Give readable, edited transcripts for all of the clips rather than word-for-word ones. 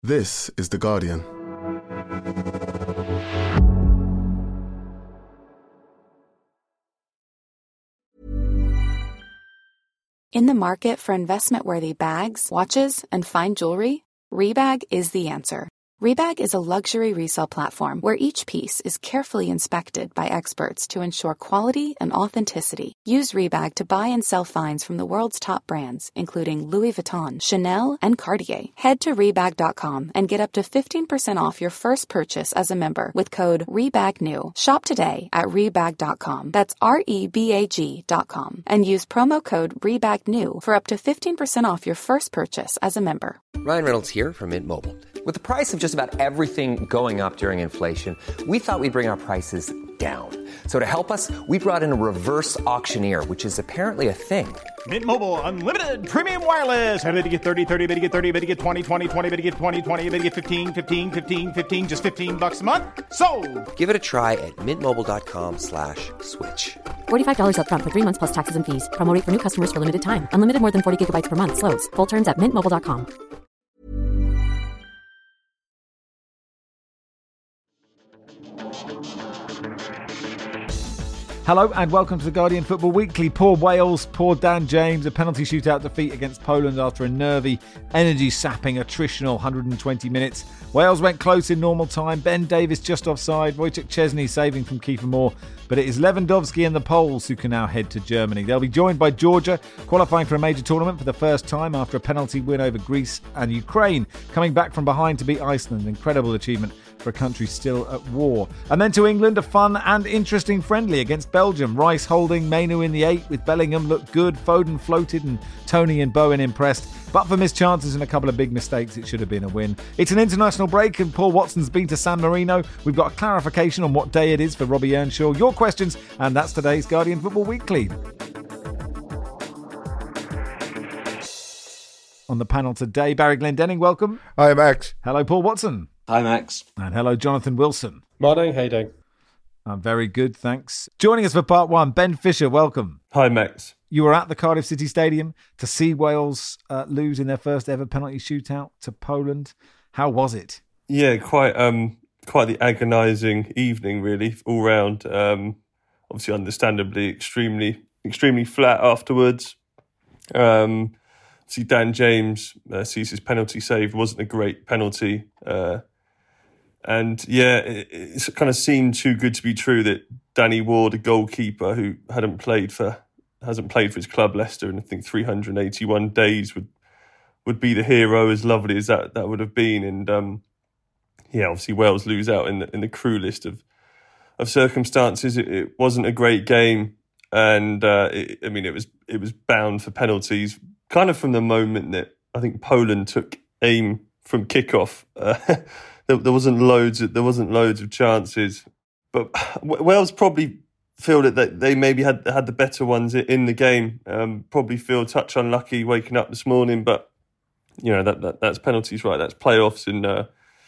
This is The Guardian. In the market for investment-worthy bags, watches, and fine jewelry, Rebag is the answer. Rebag is a luxury resale platform where each piece is carefully inspected by experts to ensure quality and authenticity. Use Rebag to buy and sell finds from the world's top brands, including Louis Vuitton, Chanel, and Cartier. Head to Rebag.com and get up to 15% off your first purchase as a member with code REBAGNEW. Shop today at Rebag.com. That's REBAG.com. And use promo code REBAGNEW for up to 15% off your first purchase as a member. Ryan Reynolds here from Mint Mobile. With the price of just about everything going up during inflation, we thought we'd bring our prices down. So to help us, we brought in a reverse auctioneer, which is apparently a thing. Mint Mobile Unlimited Premium Wireless. How to get 30, 30, bit to get 30, bit to get 20, 20, 20, bit to get 20, 20, bit to get 15, 15, 15, 15, just $15 a month? Sold! Give it a try at mintmobile.com/switch. $45 up front for 3 months plus taxes and fees. Promo rate for new customers for limited time. Unlimited more than 40 gigabytes per month. Slows full terms at mintmobile.com. Hello and welcome to the Guardian Football Weekly. Poor Wales, poor Dan James, a penalty shootout defeat against Poland after a nervy, energy-sapping, attritional 120 minutes. Wales went close in normal time. Ben Davies just offside. Wojciech Szczesny saving from Kiefer Moore. But it is Lewandowski and the Poles who can now head to Germany. They'll be joined by Georgia, qualifying for a major tournament for the first time after a penalty win over Greece, and Ukraine, coming back from behind to beat Iceland. Incredible achievement for a country still at war. And then to England, a fun and interesting friendly against Belgium. Rice holding, Mainu in the 8 with Bellingham looked good, Foden floated and Tony and Bowen impressed. But for missed chances and a couple of big mistakes, it should have been a win. It's an international break and Paul Watson's been to San Marino. We've got a clarification on what day it is for Robbie Earnshaw. Your questions, and that's today's Guardian Football Weekly. On the panel today, Barry Glendenning, welcome. Hi, Max. Hello, Paul Watson. Hi, Max. And hello, Jonathan Wilson. Morning, how you doing? I'm very good, thanks. Joining us for part one, Ben Fisher, welcome. Hi, Max. You were at the Cardiff City Stadium to see Wales lose in their first ever penalty shootout to Poland. How was it? Yeah, quite the agonising evening, really, all round. Obviously, understandably, extremely flat afterwards. See, Dan James sees his penalty save. Wasn't a great penalty. And yeah, it kind of seemed too good to be true that Danny Ward, a goalkeeper who hasn't played for his club Leicester in I think 381 days, would be the hero. As lovely as that would have been. And yeah, obviously Wales lose out in the cruelest of circumstances. It wasn't a great game, and it was bound for penalties. Kind of from the moment that I think Poland took aim from kickoff. There wasn't loads of chances, but Wales probably feel that they maybe had the better ones in the game. Probably feel a touch unlucky waking up this morning, but you know that's penalties, right? That's playoffs, and a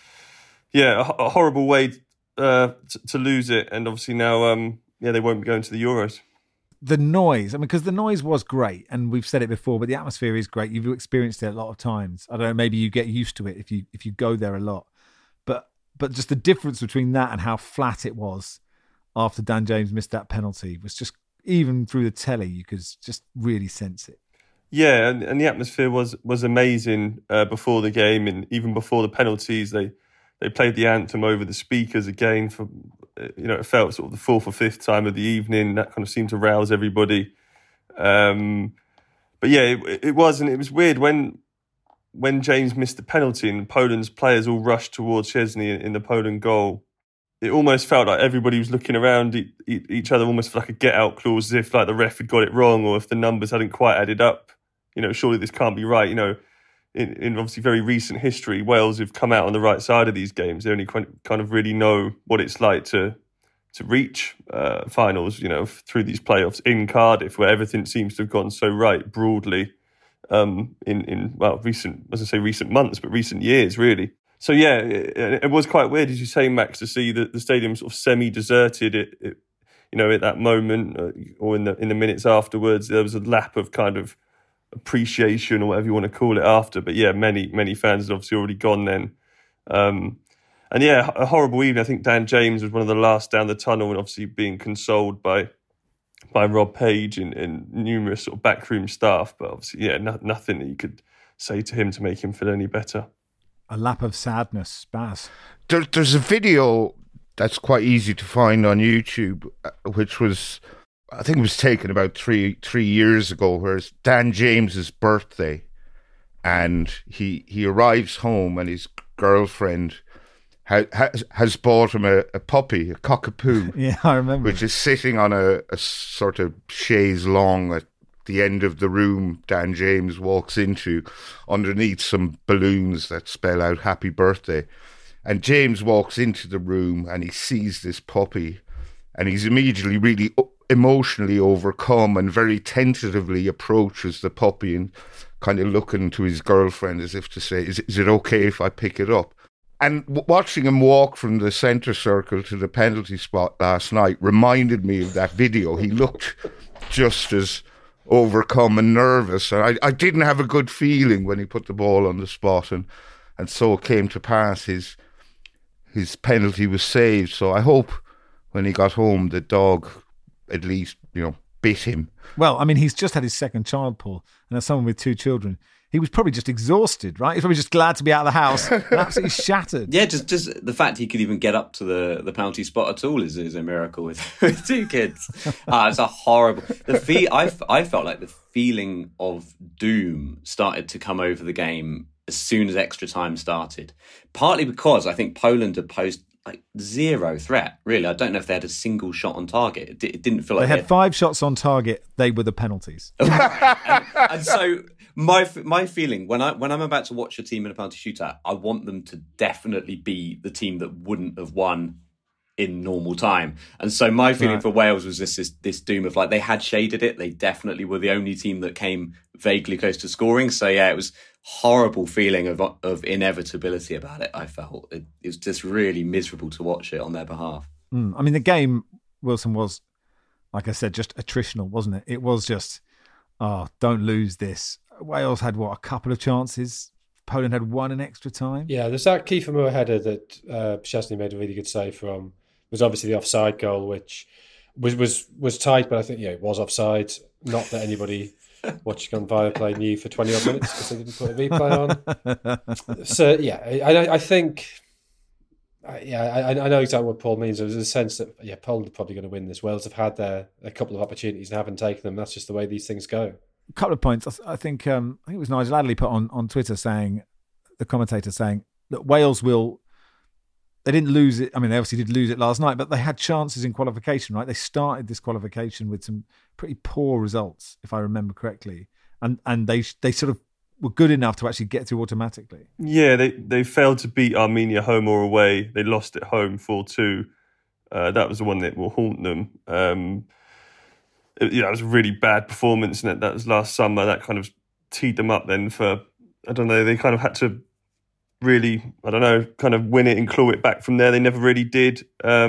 horrible way to lose it. And obviously now, they won't be going to the Euros. The noise, because the noise was great, and we've said it before, but the atmosphere is great. You've experienced it a lot of times. I don't know, maybe you get used to it if you go there a lot. But just the difference between that and how flat it was after Dan James missed that penalty was just, even through the telly, you could just really sense it. Yeah, and the atmosphere was amazing before the game, and even before the penalties, they played the anthem over the speakers again for, it felt sort of the fourth or fifth time of the evening. That kind of seemed to rouse everybody. But yeah, it was, and it was weird when James missed the penalty and Poland's players all rushed towards Szczesny in the Poland goal. It almost felt like everybody was looking around each other, almost for like a get-out clause, as if like the ref had got it wrong, or if the numbers hadn't quite added up. Surely this can't be right. In obviously very recent history, Wales have come out on the right side of these games. They only kind of really know what it's like to reach finals, through these playoffs in Cardiff, where everything seems to have gone so right broadly in recent months, but recent years, really. So yeah, it was quite weird, as you say, Max, to see the stadium sort of semi-deserted. It at that moment, or in the minutes afterwards, there was a lap of kind of appreciation, or whatever you want to call it, after. But yeah, many fans had obviously already gone then. And yeah, a horrible evening. I think Dan James was one of the last down the tunnel, and obviously being consoled by Rob Page and numerous sort of backroom staff. But obviously, yeah, nothing that you could say to him to make him feel any better. A lap of sadness, Baz. There's a video that's quite easy to find on YouTube, which was, I think it was taken about three years ago, where it's Dan James's birthday, and he arrives home and his girlfriend has bought him a puppy, a cockapoo. Yeah, I remember. Which is sitting on a sort of chaise longue at the end of the room Dan James walks into, underneath some balloons that spell out happy birthday. And James walks into the room and he sees this puppy, and he's immediately really emotionally overcome and very tentatively approaches the puppy and kind of looking to his girlfriend as if to say, is it okay if I pick it up? And watching him walk from the centre circle to the penalty spot last night reminded me of that video. He looked just as overcome and nervous. And I didn't have a good feeling when he put the ball on the spot. And so it came to pass. His penalty was saved. So I hope when he got home, the dog at least, bit him. Well, I mean, he's just had his second child, Paul. And as someone with 2 children, he was probably just exhausted, right? He's probably just glad to be out of the house and absolutely shattered. Yeah, just the fact he could even get up to the penalty spot at all is a miracle with 2 kids. It's a horrible... I felt like the feeling of doom started to come over the game as soon as extra time started. Partly because I think Poland had posed zero threat, really. I don't know if they had a single shot on target. It didn't feel like they had 5 shots on target. They were the penalties. and so... My feeling when I'm about to watch a team in a penalty shootout, I want them to definitely be the team that wouldn't have won in normal time. And so my feeling for Wales was this doom of they had shaded it. They definitely were the only team that came vaguely close to scoring. So yeah, it was horrible feeling of inevitability about it. I felt it was just really miserable to watch it on their behalf. I mean, the game, Wilson, was, like I said, just attritional, wasn't it? It was just, don't lose this. Wales had, a couple of chances. Poland had 1 in extra time. Yeah, there's that Kiefer Moore header that Szczesny made a really good save from. It was obviously the offside goal, which was tight, but I think, it was offside. Not that anybody watching on Viaplay knew for 20-odd minutes because they didn't put a replay on. So, I think... I know exactly what Paul means. There's a sense that, Poland are probably going to win this. Wales have had a couple of opportunities and haven't taken them. That's just the way these things go. A couple of points. I think it was Nigel Adderley put on Twitter the commentator saying that Wales they didn't lose it. I mean, they obviously did lose it last night, but they had chances in qualification, right? They started this qualification with some pretty poor results, if I remember correctly. And they sort of were good enough to actually get through automatically. Yeah, they failed to beat Armenia home or away. They lost at home 4-2. That was the one that will haunt them. It was a really bad performance, and that was last summer. That kind of teed them up then for, I don't know, they kind of had to really, kind of win it and claw it back from there. They never really did.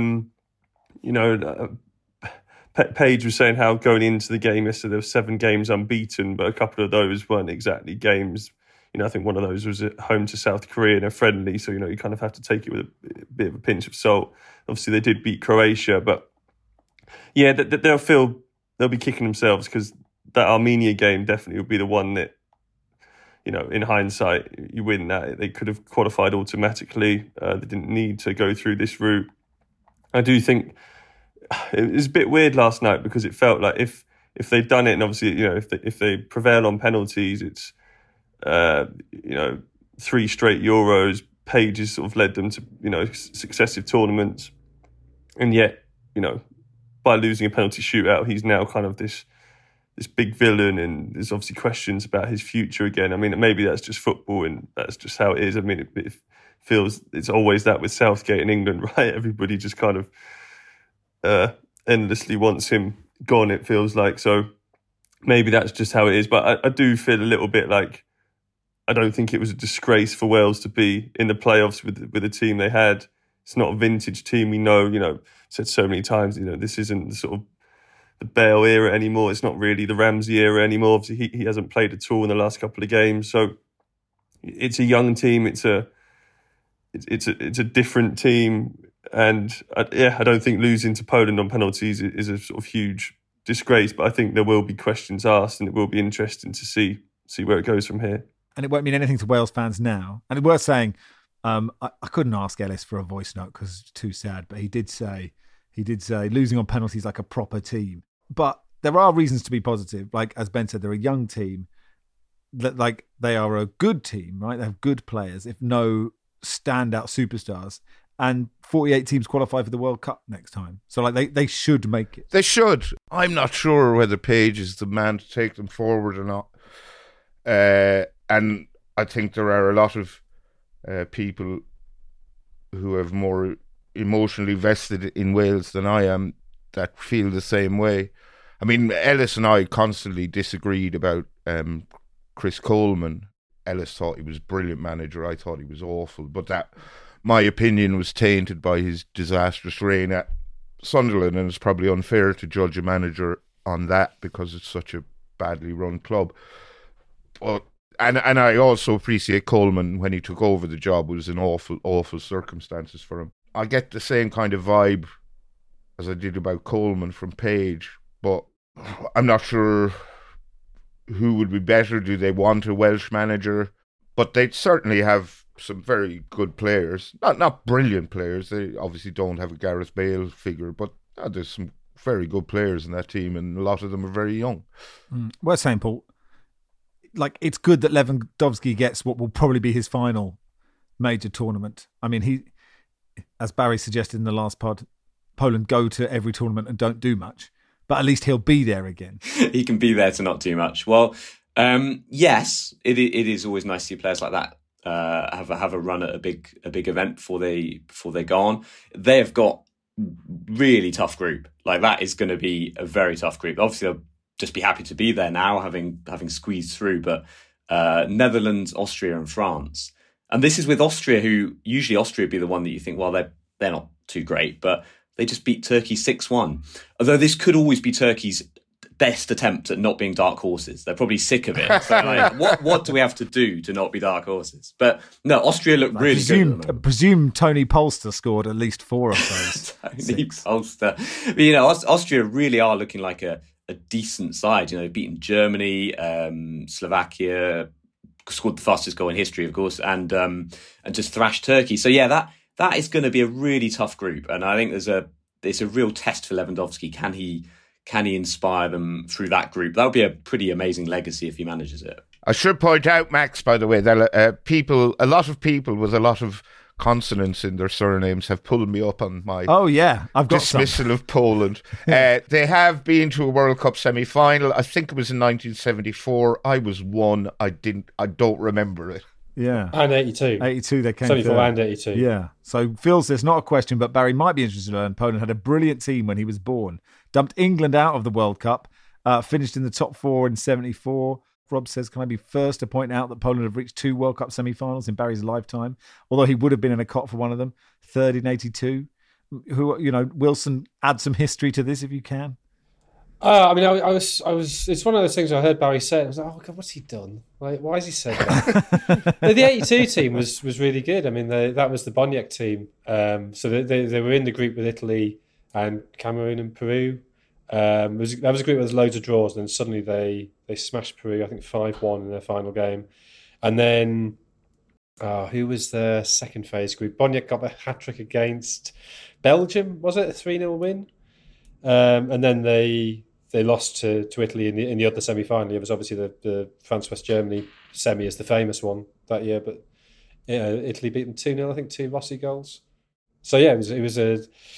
Page was saying how going into the game yesterday, there were 7 games unbeaten, but a couple of those weren't exactly games. I think one of those was at home to South Korea in a friendly, so, you kind of have to take it with a bit of a pinch of salt. Obviously, they did beat Croatia, but yeah, they'll be kicking themselves because that Armenia game definitely would be the one that, in hindsight, you win that. They could have qualified automatically. They didn't need to go through this route. I do think it was a bit weird last night because it felt like if they'd done it, and obviously, if they prevail on penalties, it's, 3 straight Euros. Page has sort of led them to, successive tournaments. And yet, by losing a penalty shootout, he's now kind of this big villain, and there's obviously questions about his future again. I mean, maybe that's just football and that's just how it is. I mean, it feels it's always that with Southgate in England, right? Everybody just kind of endlessly wants him gone, it feels like. So maybe that's just how it is. But I do feel a little bit like I don't think it was a disgrace for Wales to be in the playoffs with the team they had. It's not a vintage team. We know, said so many times, this isn't the sort of the Bale era anymore. It's not really the Ramsey era anymore. Obviously, he hasn't played at all in the last couple of games. So it's a young team. It's a it's a different team, and I don't think losing to Poland on penalties is a sort of huge disgrace. But I think there will be questions asked, and it will be interesting to see where it goes from here. And it won't mean anything to Wales fans now. And it's worth saying, I couldn't ask Ellis for a voice note because it's too sad, but he did say losing on penalties like a proper team. But there are reasons to be positive. Like, as Ben said, they're a young team. That, like, they are a good team, right? They have good players, if no standout superstars. And 48 teams qualify for the World Cup next time. So, like, they should make it. They should. I'm not sure whether Page is the man to take them forward or not. And I think there are a lot of people who have more emotionally vested in Wales than I am that feel the same way. I mean, Ellis and I constantly disagreed about Chris Coleman. Ellis thought he was a brilliant manager. I thought he was awful. But that, my opinion, was tainted by his disastrous reign at Sunderland, and it's probably unfair to judge a manager on that because it's such a badly run club. But and I also appreciate Coleman when he took over the job. It was in awful circumstances for him. I get the same kind of vibe as I did about Coleman from Page, but I'm not sure who would be better. Do they want a Welsh manager? But they certainly have some very good players. Not brilliant players. They obviously don't have a Gareth Bale figure, but there's some very good players in that team, and a lot of them are very young. Worth saying, Paul, like, it's good that Lewandowski gets what will probably be his final major tournament. I mean, he, as Barry suggested in the last pod, Poland go to every tournament and don't do much, but at least he'll be there again. He can be there to not do much. Well, yes, it is always nice to see players like that have a run at a big event before they go on. They have got really tough group. Like, that is going to be a very tough group. Obviously, they'll just be happy to be there now, having squeezed through. But Netherlands, Austria, and France, and this is with Austria, who usually Austria would be the one that you think, well, they're not too great, but they just beat Turkey 6-1. Although this could always be Turkey's best attempt at not being dark horses. They're probably sick of it. So, like, what do we have to do to not be dark horses? But no, Austria looked really good. I presume Tony Polster scored at least 4 of those. Tony Polster. But, Austria really are looking like a decent side. Beating Germany, Slovakia, scored the fastest goal in history, of course, and just thrashed Turkey. So yeah, that is going to be a really tough group, and I think it's a real test for Lewandowski. Can he inspire them through that group? That would be a pretty amazing legacy if he manages it. I should point out, Max, by the way, that a lot of people with a lot of consonants in their surnames have pulled me up on my I've got dismissal of Poland. They have been to a World Cup semi-final. I think it was in 1974. I was 1. I don't remember it. Yeah. And 82. 82 they came 74 and 82. Yeah. So Phil's, it's not a question, but Barry might be interested to learn Poland had a brilliant team when he was born. Dumped England out of the World Cup, finished in the top 4 in 74. Rob says, can I be first to point out that Poland have reached 2 World Cup semi-finals in Barry's lifetime, although he would have been in a cot for one of them. Third in 82. Wilson, add some history to this if you can. I was. It's one of those things I heard Barry say. I was like, oh God, what's he done? Like, why has he said that? The 82 team was really good. I mean, that was the Boniek team. So they were in the group with Italy and Cameroon and Peru. That was a group with loads of draws, and then suddenly they smashed Peru, I think 5-1 in their final game. And then who was the second phase group? Boniek got a hat-trick against Belgium, was it? A 3-0 win? And then they lost to Italy in the other semi-final. It was obviously the France-West Germany semi is the famous one that year, but Italy beat them 2-0, I think 2 Rossi goals. So yeah, it was a...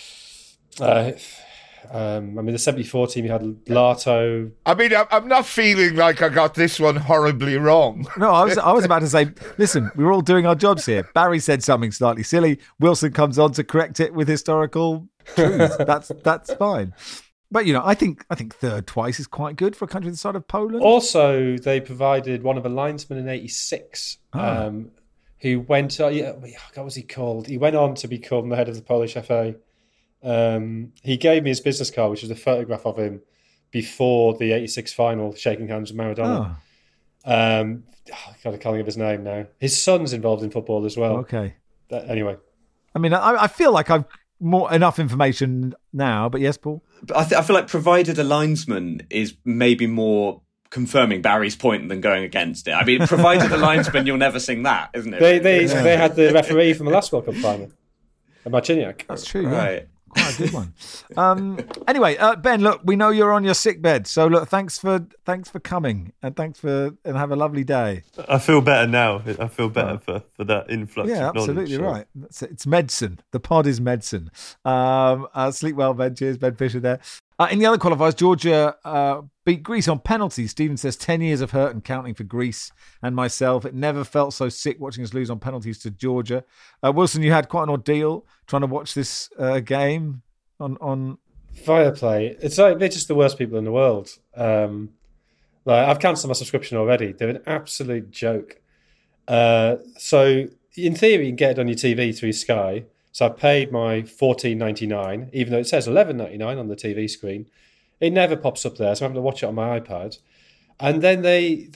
the 74 team, you had Lato. I mean, I'm not feeling like I got this one horribly wrong. No, I was about to say, listen, we're all doing our jobs here. Barry said something slightly silly. Wilson comes on to correct it with historical truth. That's fine. But I think third twice is quite good for a country the size of Poland. Also, they provided one of a linesman in '86 who went. What was he called? He went on to become the head of the Polish FA. He gave me his business card, which was a photograph of him before the '86 final, shaking hands with Maradona. God, I can't think of his name now. His son's involved in football as well. Okay. Anyway. I mean, I feel like I've enough information now, but yes, Paul? But I feel like provided a linesman is maybe more confirming Barry's point than going against it. I mean, provided a linesman, you'll never sing that, isn't it? They had the referee from the last World Cup final, Marciniak. That's true, right. Yeah. Quite a good one. Anyway, Ben, look, we know you're on your sick bed, so look, thanks for coming, and and have a lovely day. I feel better now. I feel better for that influx. Yeah, of knowledge, absolutely so. right. It's medicine. The pod is medicine. Sleep well, Ben. Cheers, Ben Fisher there. In the other qualifiers, Georgia beat Greece on penalties. Stephen says 10 years of hurt and counting for Greece and myself. It never felt so sick watching us lose on penalties to Georgia. Wilson, you had quite an ordeal trying to watch this game on Viaplay. It's like they're just the worst people in the world. I've cancelled my subscription already. They're an absolute joke. So in theory, you can get it on your TV through Sky. So I paid my $14.99, even though it says $11.99 on the TV screen. It never pops up there, so I'm having to watch it on my iPad. And then they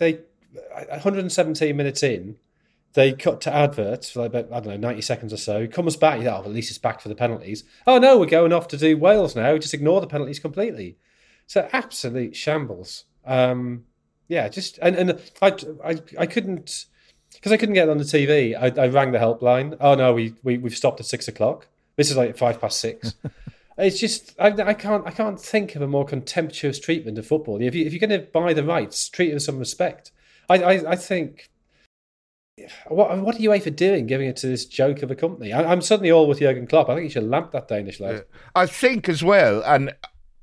117 minutes in, they cut to adverts for about, 90 seconds or so. It comes back, at least it's back for the penalties. Oh no, we're going off to do Wales now. Just ignore the penalties completely. So absolute shambles. And I couldn't. Because I couldn't get it on the TV, I rang the helpline. Oh no, we've stopped at 6:00. This is like 6:05. It's just I can't think of a more contemptuous treatment of football. If you're going to buy the rights, treat it with some respect. I think what are UEFA doing, giving it to this joke of a company? I'm suddenly all with Jurgen Klopp. I think he should lamp that Danish lad. I think as well, and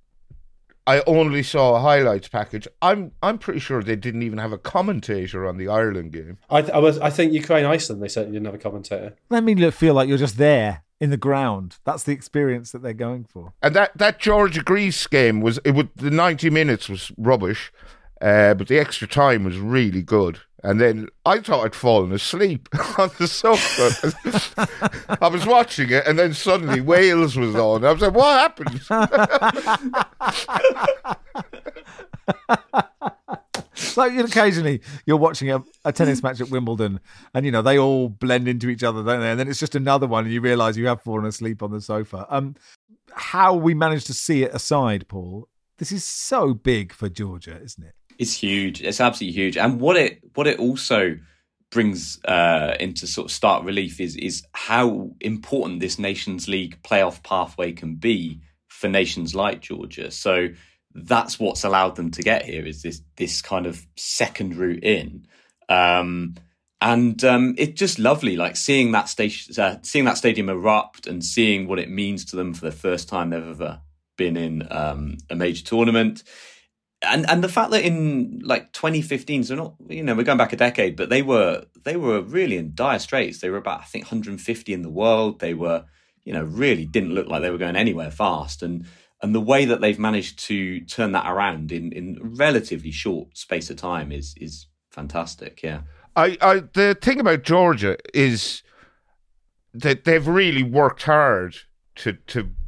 I only saw a highlights package. I'm pretty sure they didn't even have a commentator on the Ireland game. I think Ukraine-Iceland, they certainly didn't have a commentator. Let me feel like you're just there in the ground. That's the experience that they're going for. And that Georgia-Greece game the 90 minutes was rubbish, but the extra time was really good. And then I thought I'd fallen asleep on the sofa. I was watching it, and then suddenly Wales was on. I was like, what happened? Like occasionally you're watching a tennis match at Wimbledon and, they all blend into each other, don't they? And then it's just another one and you realise you have fallen asleep on the sofa. How we managed to see it aside, Paul, this is so big for Georgia, isn't it? It's huge. It's absolutely huge. And what it also brings into sort of stark relief is how important this Nations League playoff pathway can be for nations like Georgia. So that's what's allowed them to get here, is this kind of second route in. And it's just lovely, like seeing that stadium erupt and seeing what it means to them for the first time they've ever been in a major tournament. And the fact that in like 2015, so not, we're going back a decade, but they were really in dire straits. They were about, I think, 150 in the world. They were, really didn't look like they were going anywhere fast. And the way that they've managed to turn that around in relatively short space of time is fantastic. Yeah. The thing about Georgia is that they've really worked hard to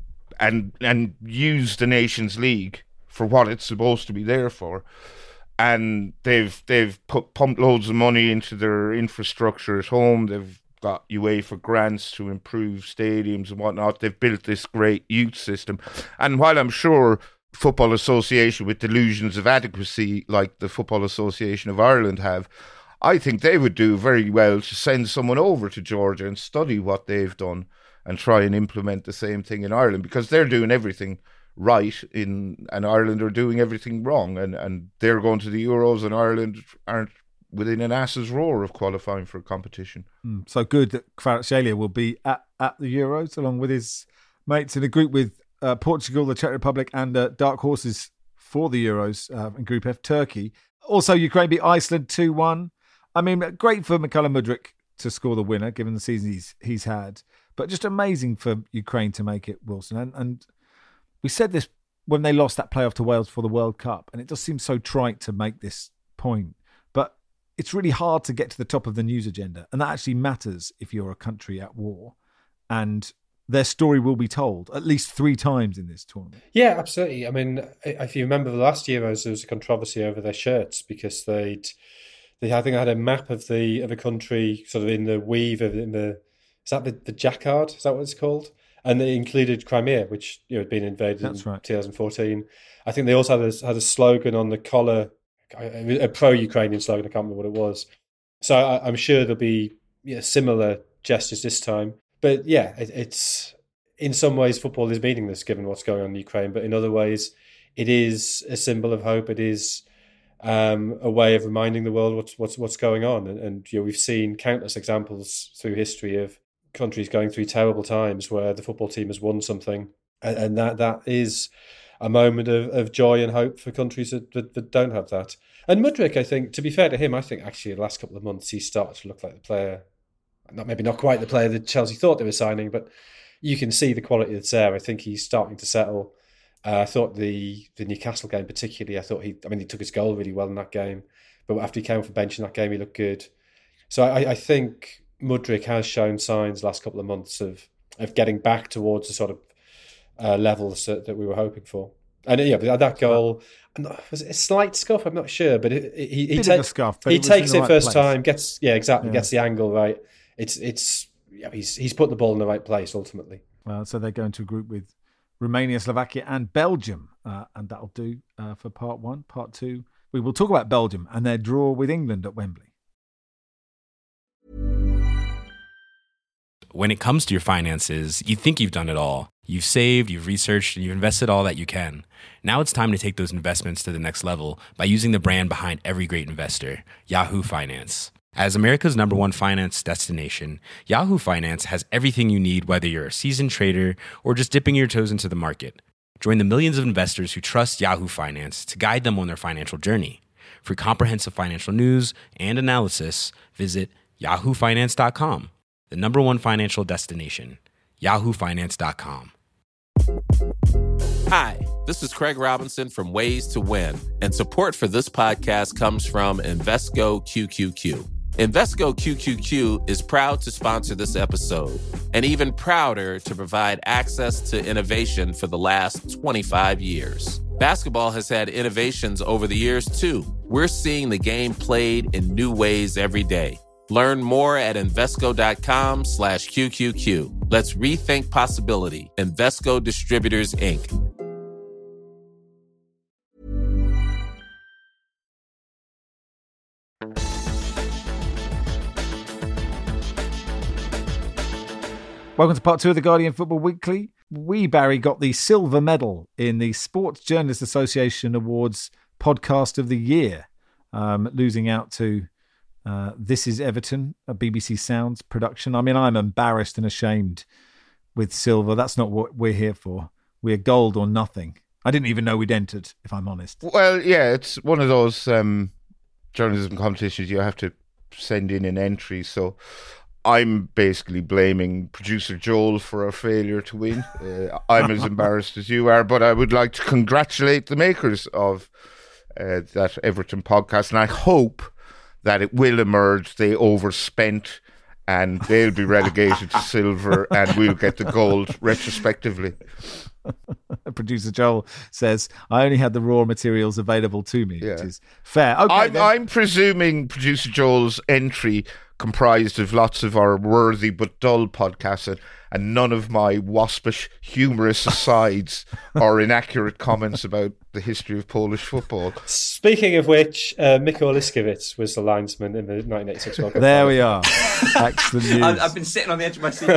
use the Nations League for what it's supposed to be there for, and they've pumped loads of money into their infrastructure at home. They've got UEFA grants to improve stadiums and whatnot. They've built this great youth system, and while I'm sure Football Association with delusions of adequacy like the Football Association of Ireland have, I think they would do very well to send someone over to Georgia and study what they've done and try and implement the same thing in Ireland, because they're doing everything right and Ireland are doing everything wrong, and they're going to the Euros and Ireland aren't within an ass's roar of qualifying for a competition. So good that Kvaratskhelia will be at the Euros along with his mates in a group with Portugal, the Czech Republic and dark horses for the Euros in Group F, Turkey. Also, Ukraine beat Iceland 2-1. I mean, great for Mykhailo Mudryk to score the winner given the season he's had, but just amazing for Ukraine to make it, Wilson. And we said this when they lost that playoff to Wales for the World Cup, and it does seem so trite to make this point, but it's really hard to get to the top of the news agenda, and that actually matters if you're a country at war, and their story will be told at least 3 times in this tournament. Yeah, absolutely. I mean, if you remember the last Euros, there was a controversy over their shirts because they I think had a map of the country sort of in the weave of in the is that the Jacquard? Is that what it's called? And they included Crimea, which had been invaded in 2014. I think they also had a slogan on the collar, a pro-Ukrainian slogan. I can't remember what it was. So I'm sure there'll be similar gestures this time. But yeah, it's in some ways football is meaningless given what's going on in Ukraine. But in other ways, it is a symbol of hope. It is a way of reminding the world what's going on. And we've seen countless examples through history of countries going through terrible times where the football team has won something, and that is a moment of joy and hope for countries that don't have that. And Mudryk, I think, to be fair to him, I think actually the last couple of months he started to look like the player, maybe not quite the player that Chelsea thought they were signing, but you can see the quality that's there. I think he's starting to settle. I thought the Newcastle game particularly, he took his goal really well in that game, but after he came off the bench in that game, he looked good. So I think Mudryk has shown signs the last couple of months of getting back towards the sort of levels that we were hoping for. And that goal, was it a slight scuff? I'm not sure, but he takes it first time, gets the angle right. He's put the ball in the right place ultimately. Well, so they go into a group with Romania, Slovakia, and Belgium, and that'll do for part one. Part two, we will talk about Belgium and their draw with England at Wembley. When it comes to your finances, you think you've done it all. You've saved, you've researched, and you've invested all that you can. Now it's time to take those investments to the next level by using the brand behind every great investor, Yahoo Finance. As America's #1 finance destination, Yahoo Finance has everything you need, whether you're a seasoned trader or just dipping your toes into the market. Join the millions of investors who trust Yahoo Finance to guide them on their financial journey. For comprehensive financial news and analysis, visit yahoofinance.com. The #1 financial destination, yahoofinance.com. Hi, this is Craig Robinson from Ways to Win, and support for this podcast comes from Invesco QQQ. Invesco QQQ is proud to sponsor this episode, and even prouder to provide access to innovation for the last 25 years. Basketball has had innovations over the years, too. We're seeing the game played in new ways every day. Learn more at Invesco.com/QQQ. Let's rethink possibility. Invesco Distributors, Inc. Welcome to part two of the Guardian Football Weekly. We, Barry, got the silver medal in the Sports Journalists Association Awards Podcast of the Year, losing out to This Is Everton, a BBC Sounds production. I mean, I'm embarrassed and ashamed with silver. That's not what we're here for. We're gold or nothing. I didn't even know we'd entered, if I'm honest. Well, yeah, it's one of those journalism competitions you have to send in an entry. So I'm basically blaming producer Joel for our failure to win. I'm as embarrassed as you are, but I would like to congratulate the makers of that Everton podcast, and I hope that it will emerge they overspent and they'll be relegated to silver and we'll get the gold retrospectively. Producer Joel says, I only had the raw materials available to me, which is fair. Okay, I'm presuming producer Joel's entry comprised of lots of our worthy but dull podcasts and none of my waspish, humorous asides or inaccurate comments about the history of Polish football. Speaking of which, Mikko Liskiewicz was the linesman in the 1986 World Cup. There we are. Excellent news. I've been sitting on the edge of my seat.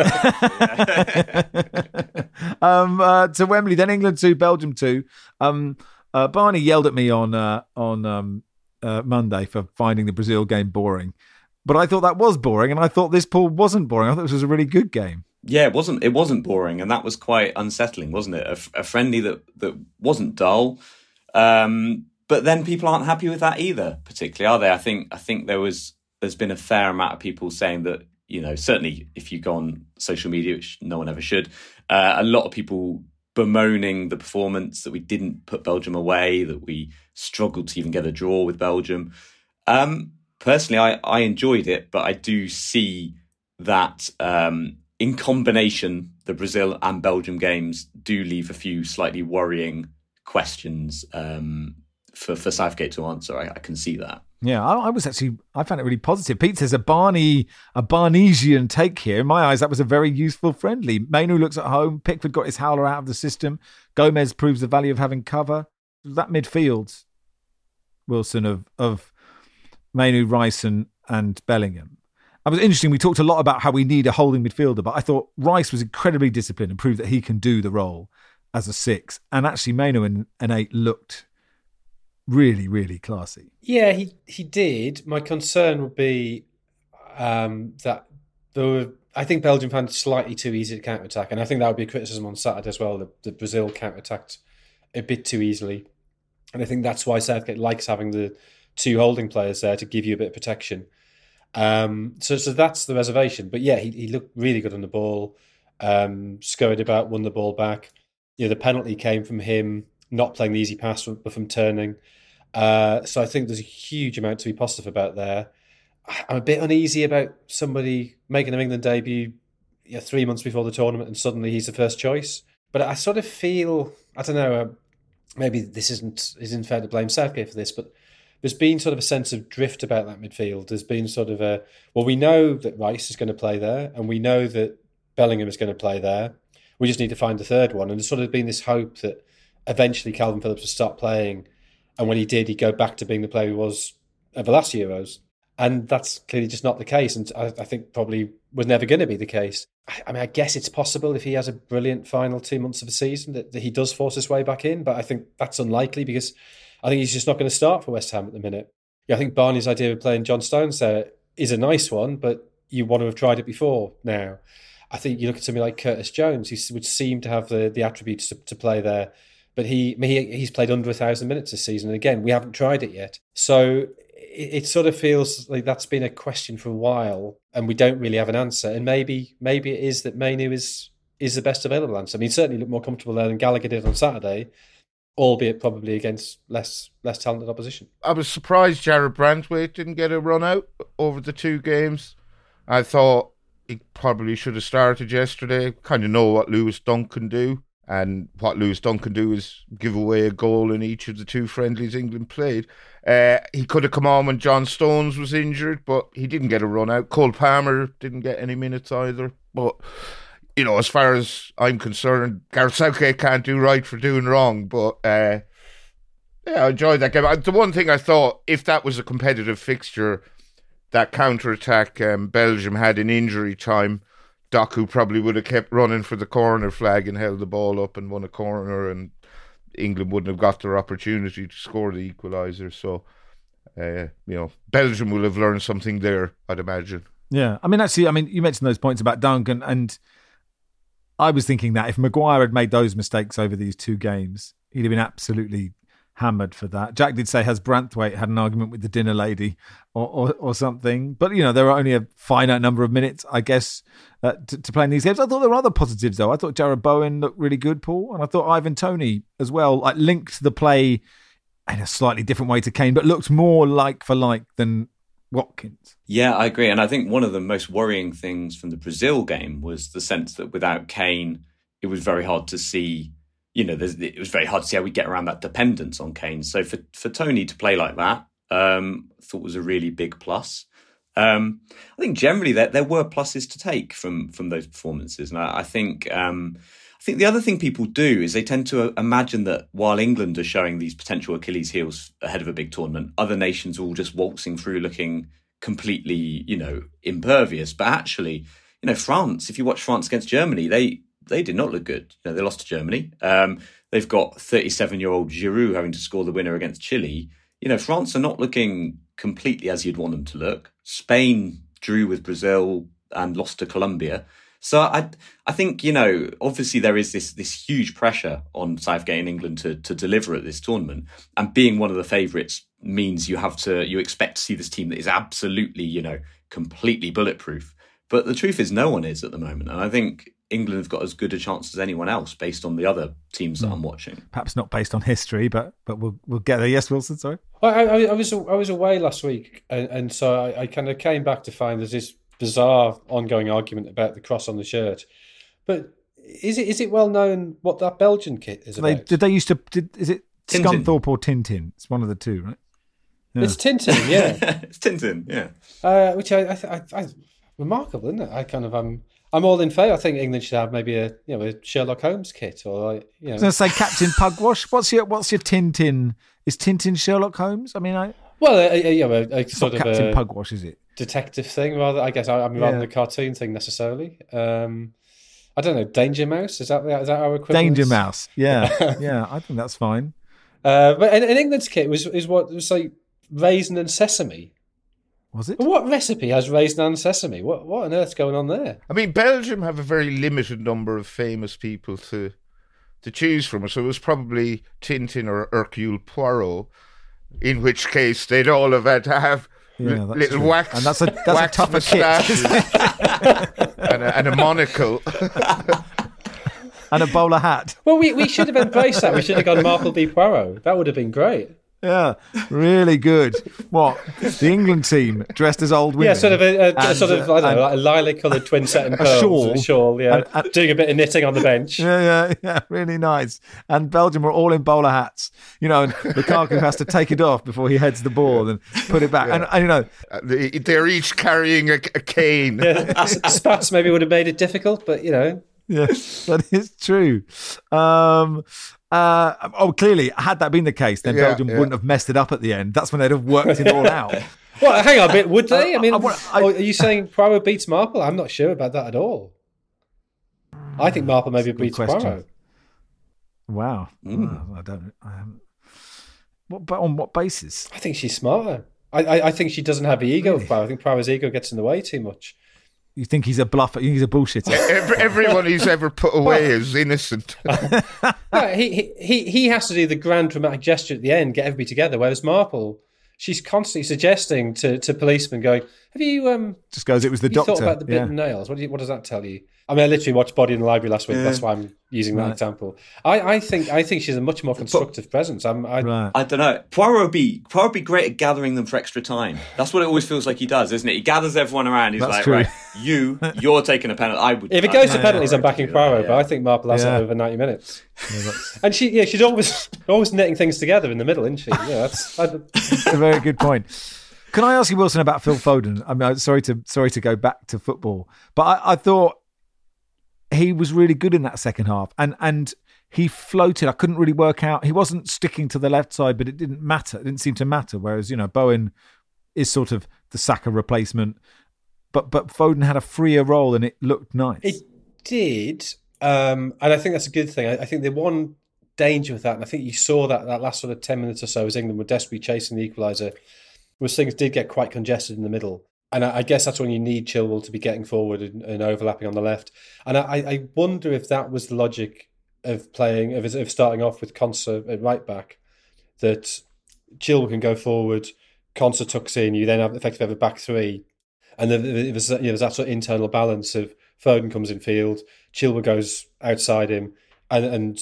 To Wembley, then England 2, Belgium 2. Barney yelled at me on Monday for finding the Brazil game boring. But I thought that was boring, and I thought this, Paul, wasn't boring. I thought this was a really good game. Yeah, it wasn't boring, and that was quite unsettling, wasn't it? A friendly that wasn't dull. But then people aren't happy with that either, particularly, are they? I think there's been a fair amount of people saying that, certainly if you go on social media, which no one ever should, a lot of people bemoaning the performance, that we didn't put Belgium away, that we struggled to even get a draw with Belgium. Personally, I enjoyed it, but I do see that in combination, the Brazil and Belgium games do leave a few slightly worrying questions for Southgate to answer. I can see that. Yeah, I found it really positive. Pete says a Barnesian take here. In my eyes, that was a very useful friendly. Mainoo looks at home. Pickford got his howler out of the system. Gomez proves the value of having cover. That midfield, Wilson, of Mainoo, Rice and Bellingham. It was interesting. We talked a lot about how we need a holding midfielder, but I thought Rice was incredibly disciplined and proved that he can do the role as a 6. And actually, Mainoo and 8 looked really, really classy. Yeah, he did. My concern would be that I think Belgium found it slightly too easy to counter-attack, and I think that would be a criticism on Saturday as well, that Brazil counter-attacked a bit too easily. And I think that's why Southgate likes having the 2 holding players there to give you a bit of protection. So that's the reservation. But yeah, he looked really good on the ball, scurried about, won the ball back. The penalty came from him not playing the easy pass, but from turning. So I think there's a huge amount to be positive about there. I'm a bit uneasy about somebody making an England debut 3 months before the tournament and suddenly he's the first choice. But I sort of feel, I don't know, maybe this isn't fair to blame Southgate for this, but there's been sort of a sense of drift about that midfield. There's been sort of we know that Rice is going to play there and we know that Bellingham is going to play there. We just need to find the third one. And there's sort of been this hope that eventually Calvin Phillips would start playing. And when he did, he'd go back to being the player he was at the last Euros. And that's clearly just not the case. And I think probably was never going to be the case. I mean, I guess it's possible if he has a brilliant final 2 months of the season that he does force his way back in. But I think that's unlikely because I think he's just not going to start for West Ham at the minute. I think Barney's idea of playing John Stones there is a nice one, but you want to have tried it before now. I think you look at somebody like Curtis Jones, who would seem to have the attributes to play there. But he's played under 1,000 minutes this season. And again, we haven't tried it yet. So it sort of feels like that's been a question for a while and we don't really have an answer. And maybe it is that Mainoo is the best available answer. I mean, he certainly looked more comfortable there than Gallagher did on Saturday, albeit probably against less talented opposition. I was surprised Jared Brantwaite didn't get a run out over the 2 games. I thought he probably should have started yesterday. Kind of know what Lewis Dunk can do. And what Lewis Dunk can do is give away a goal in each of the 2 friendlies England played. He could have come on when John Stones was injured, but he didn't get a run out. Cole Palmer didn't get any minutes either. But, as far as I'm concerned, Gareth Southgate can't do right for doing wrong. But, I enjoyed that game. The one thing I thought, if that was a competitive fixture, that counter-attack Belgium had in injury time, Doku probably would have kept running for the corner flag and held the ball up and won a corner, and England wouldn't have got their opportunity to score the equaliser. So, Belgium will have learned something there, I'd imagine. Yeah, I mean, you mentioned those points about Duncan, and I was thinking that if Maguire had made those mistakes over these 2 games, he'd have been absolutely hammered for that. Jack did say, has Brantwaite had an argument with the dinner lady or something? But, there are only a finite number of minutes, I guess, to play in these games. I thought there were other positives, though. I thought Jarrod Bowen looked really good, Paul. And I thought Ivan Toney as well, linked the play in a slightly different way to Kane, but looked more like for like than Watkins. Yeah, I agree. And I think one of the most worrying things from the Brazil game was the sense that without Kane, it was very hard to see it was very hard to see how we get around that dependence on Kane. So for Toney to play like that, I thought was a really big plus. I think generally there were pluses to take from those performances, and I think the other thing people do is they tend to imagine that while England are showing these potential Achilles heels ahead of a big tournament, other nations are all just waltzing through looking completely, impervious. But actually, France. If you watch France against Germany, they did not look good. They lost to Germany. They've got 37-year-old Giroud having to score the winner against Chile. France are not looking completely as you'd want them to look. Spain drew with Brazil and lost to Colombia. So I think, obviously there is this huge pressure on Southgate in England to deliver at this tournament. And being one of the favourites means you expect to see this team that is absolutely, completely bulletproof. But the truth is no one is at the moment. And I think England have got as good a chance as anyone else based on the other teams that I'm watching. Perhaps not based on history, but we'll get there. Yes, Wilson, sorry. I was away last week, and so I kind of came back to find there's this bizarre ongoing argument about the cross on the shirt. But is it well known what that Belgian kit is about? Did they used to? Is it Scunthorpe or Tintin. It's one of the two, right? Yeah. It's Tintin, yeah. It's Tintin, yeah. Which I remarkable, isn't it? I'm all in favour. I think England should have maybe a Sherlock Holmes kit, or I was going to say Captain Pugwash. What's your Tintin? Is Tintin Sherlock Holmes? I mean, a sort of Captain Pugwash, is it? Detective thing, rather. I guess rather than a cartoon thing necessarily. I don't know. Danger Mouse, is that our equivalent? Danger Mouse, yeah, yeah. I think that's fine. But an England's kit was what was like raisin and sesame. Was it? But what recipe has raisin and sesame? What on earth's going on there? I mean, Belgium have a very limited number of famous people to choose from, so it was probably Tintin or Hercule Poirot, in which case they'd all have had to have little wax, and that's a tougher kit, and a monocle. And a bowler hat. Well, we should have embraced that. We should have gone Marple v Poirot. That would have been great. Yeah, really good. What, the England team dressed as old women? Yeah, sort of a lilac-coloured twin set in pearls, a shawl, yeah, doing a bit of knitting on the bench. Yeah, really nice. And Belgium were all in bowler hats, and Lukaku has to take it off before he heads the ball and put it back. Yeah. And they're each carrying a cane. Yeah, spats maybe would have made it difficult, but Yeah, that is true. Clearly, had that been the case, then Belgium wouldn't have messed it up at the end. That's when they'd have worked it all out. Well, hang on a bit, would they? I mean, are you saying Poirot beats Marple? I'm not sure about that at all. I think Marple maybe beats Poirot. Wow. I don't. But on what basis? I think she's smarter. I think she doesn't have the ego of Poirot. I think Poirot's ego gets in the way too much. You think he's a bluffer? You think he's a bullshitter? Everyone he's ever put away is innocent. He has to do the grand dramatic gesture at the end, get everybody together. Whereas Marple, she's constantly suggesting to policemen, going, "Have you just goes? It was the doctor. Thought about the bitten nails? What does that tell you?" I mean, I literally watched Body in the Library last week. That's why I'm using that example. I think she's a much more constructive presence. I don't know. Poirot be great at gathering them for extra time. That's what it always feels like he does, isn't it? He gathers everyone around. He's right, you're taking a penalty. If it goes to penalties, I'm backing Poirot, but I think Marple has it over 90 minutes. And she's always knitting things together in the middle, isn't she? Yeah, that's a very good point. Can I ask you, Wilson, about Phil Foden? I mean, sorry to go back to football, but I thought he was really good in that second half, and he floated. I couldn't really work out. He wasn't sticking to the left side, but it didn't matter. It didn't seem to matter. Whereas Bowen is sort of the Saka replacement, but Foden had a freer role and it looked nice. It did, and I think that's a good thing. I think the one danger with that, and I think you saw that last sort of 10 minutes or so as England were desperately chasing the equaliser, was things did get quite congested in the middle. And I guess that's when you need Chilwell to be getting forward and overlapping on the left. And I wonder if that was the logic of playing, of starting off with Konsa at right back, that Chilwell can go forward, Konsa tucks in, you then effectively have a back three. And there's that sort of internal balance of Foden comes in field, Chilwell goes outside him, and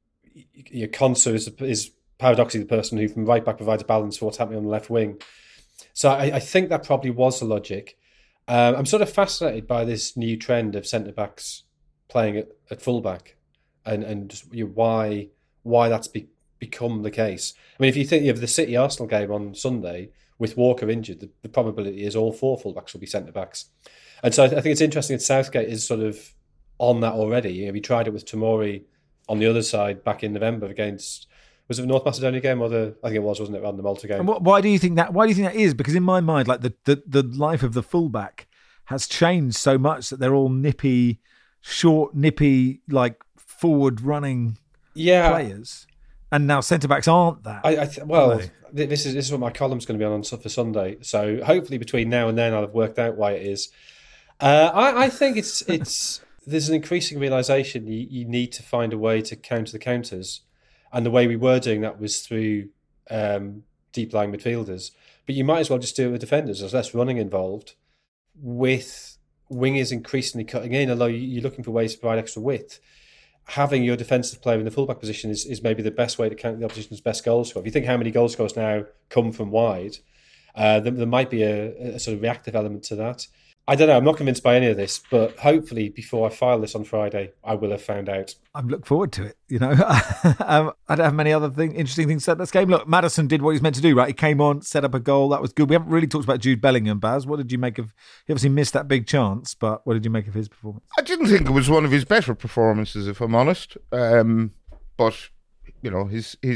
Konsa is paradoxically the person who from right back provides a balance for what's happening on the left wing. So I think that probably was the logic. I'm sort of fascinated by this new trend of centre-backs playing at full-back and why that's become the case. I mean, if you think of the City-Arsenal game on Sunday, with Walker injured, the probability is all four full-backs will be centre-backs. And so I think it's interesting that Southgate is sort of on that already. We tried it with Tomori on the other side back in November against... Was it the North Macedonia game or I think it was, wasn't it, rather than the Malta game? And why do you think that? Why do you think that is? Because in my mind, like the life of the fullback has changed so much that they're all nippy, short, like forward running players, and now centre backs aren't that. This is what my column's going to be on for Sunday. So hopefully between now and then I'll have worked out why it is. I think it's there's an increasing realisation you need to find a way to counter the counters. And the way we were doing that was through deep-lying midfielders. But you might as well just do it with defenders. There's less running involved, with wingers increasingly cutting in, although you're looking for ways to provide extra width. Having your defensive player in the fullback position is maybe the best way to count the opposition's best goal scorer. If you think how many goal scorers now come from wide, there might be a sort of reactive element to that. I don't know. I'm not convinced by any of this, but hopefully before I file this on Friday, I will have found out. I look forward to it. I don't have many other interesting things to say about this game. Look, Maddison did what he was meant to do, right? He came on, set up a goal. That was good. We haven't really talked about Jude Bellingham, Baz. What did you make of? He obviously missed that big chance, but what did you make of his performance? I didn't think it was one of his better performances, if I'm honest. But he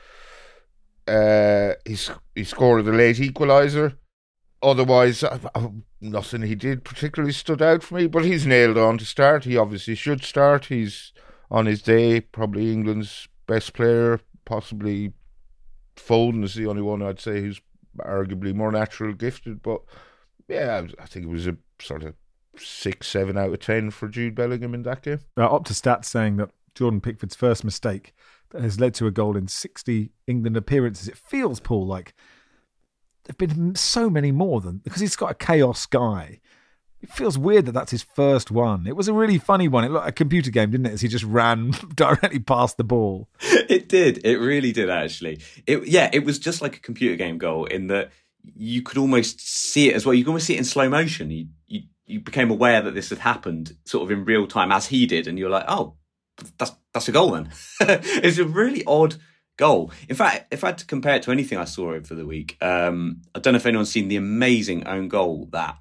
scored the late equaliser. Otherwise, nothing he did particularly stood out for me, but he's nailed on to start. He obviously should start. He's on his day, probably England's best player, possibly Foden is the only one I'd say who's arguably more natural gifted. But yeah, I think it was a sort of 6-7 out of 10 for Jude Bellingham in that game. Opta saying that Jordan Pickford's first mistake that has led to a goal in 60 England appearances. It feels, Paul, like there've been so many more than, because he's got a chaos guy. It feels weird that that's his first one. It was a really funny one. It looked like a computer game, didn't it? As he just ran directly past the ball. It did. It really did, actually. It was just like a computer game goal in that you could almost see it as well. You could almost see it in slow motion. You became aware that this had happened sort of in real time as he did, and you're like, oh, that's a goal then. It's a really odd goal. In fact, if I had to compare it to anything I saw over the week, I don't know if anyone's seen the amazing own goal that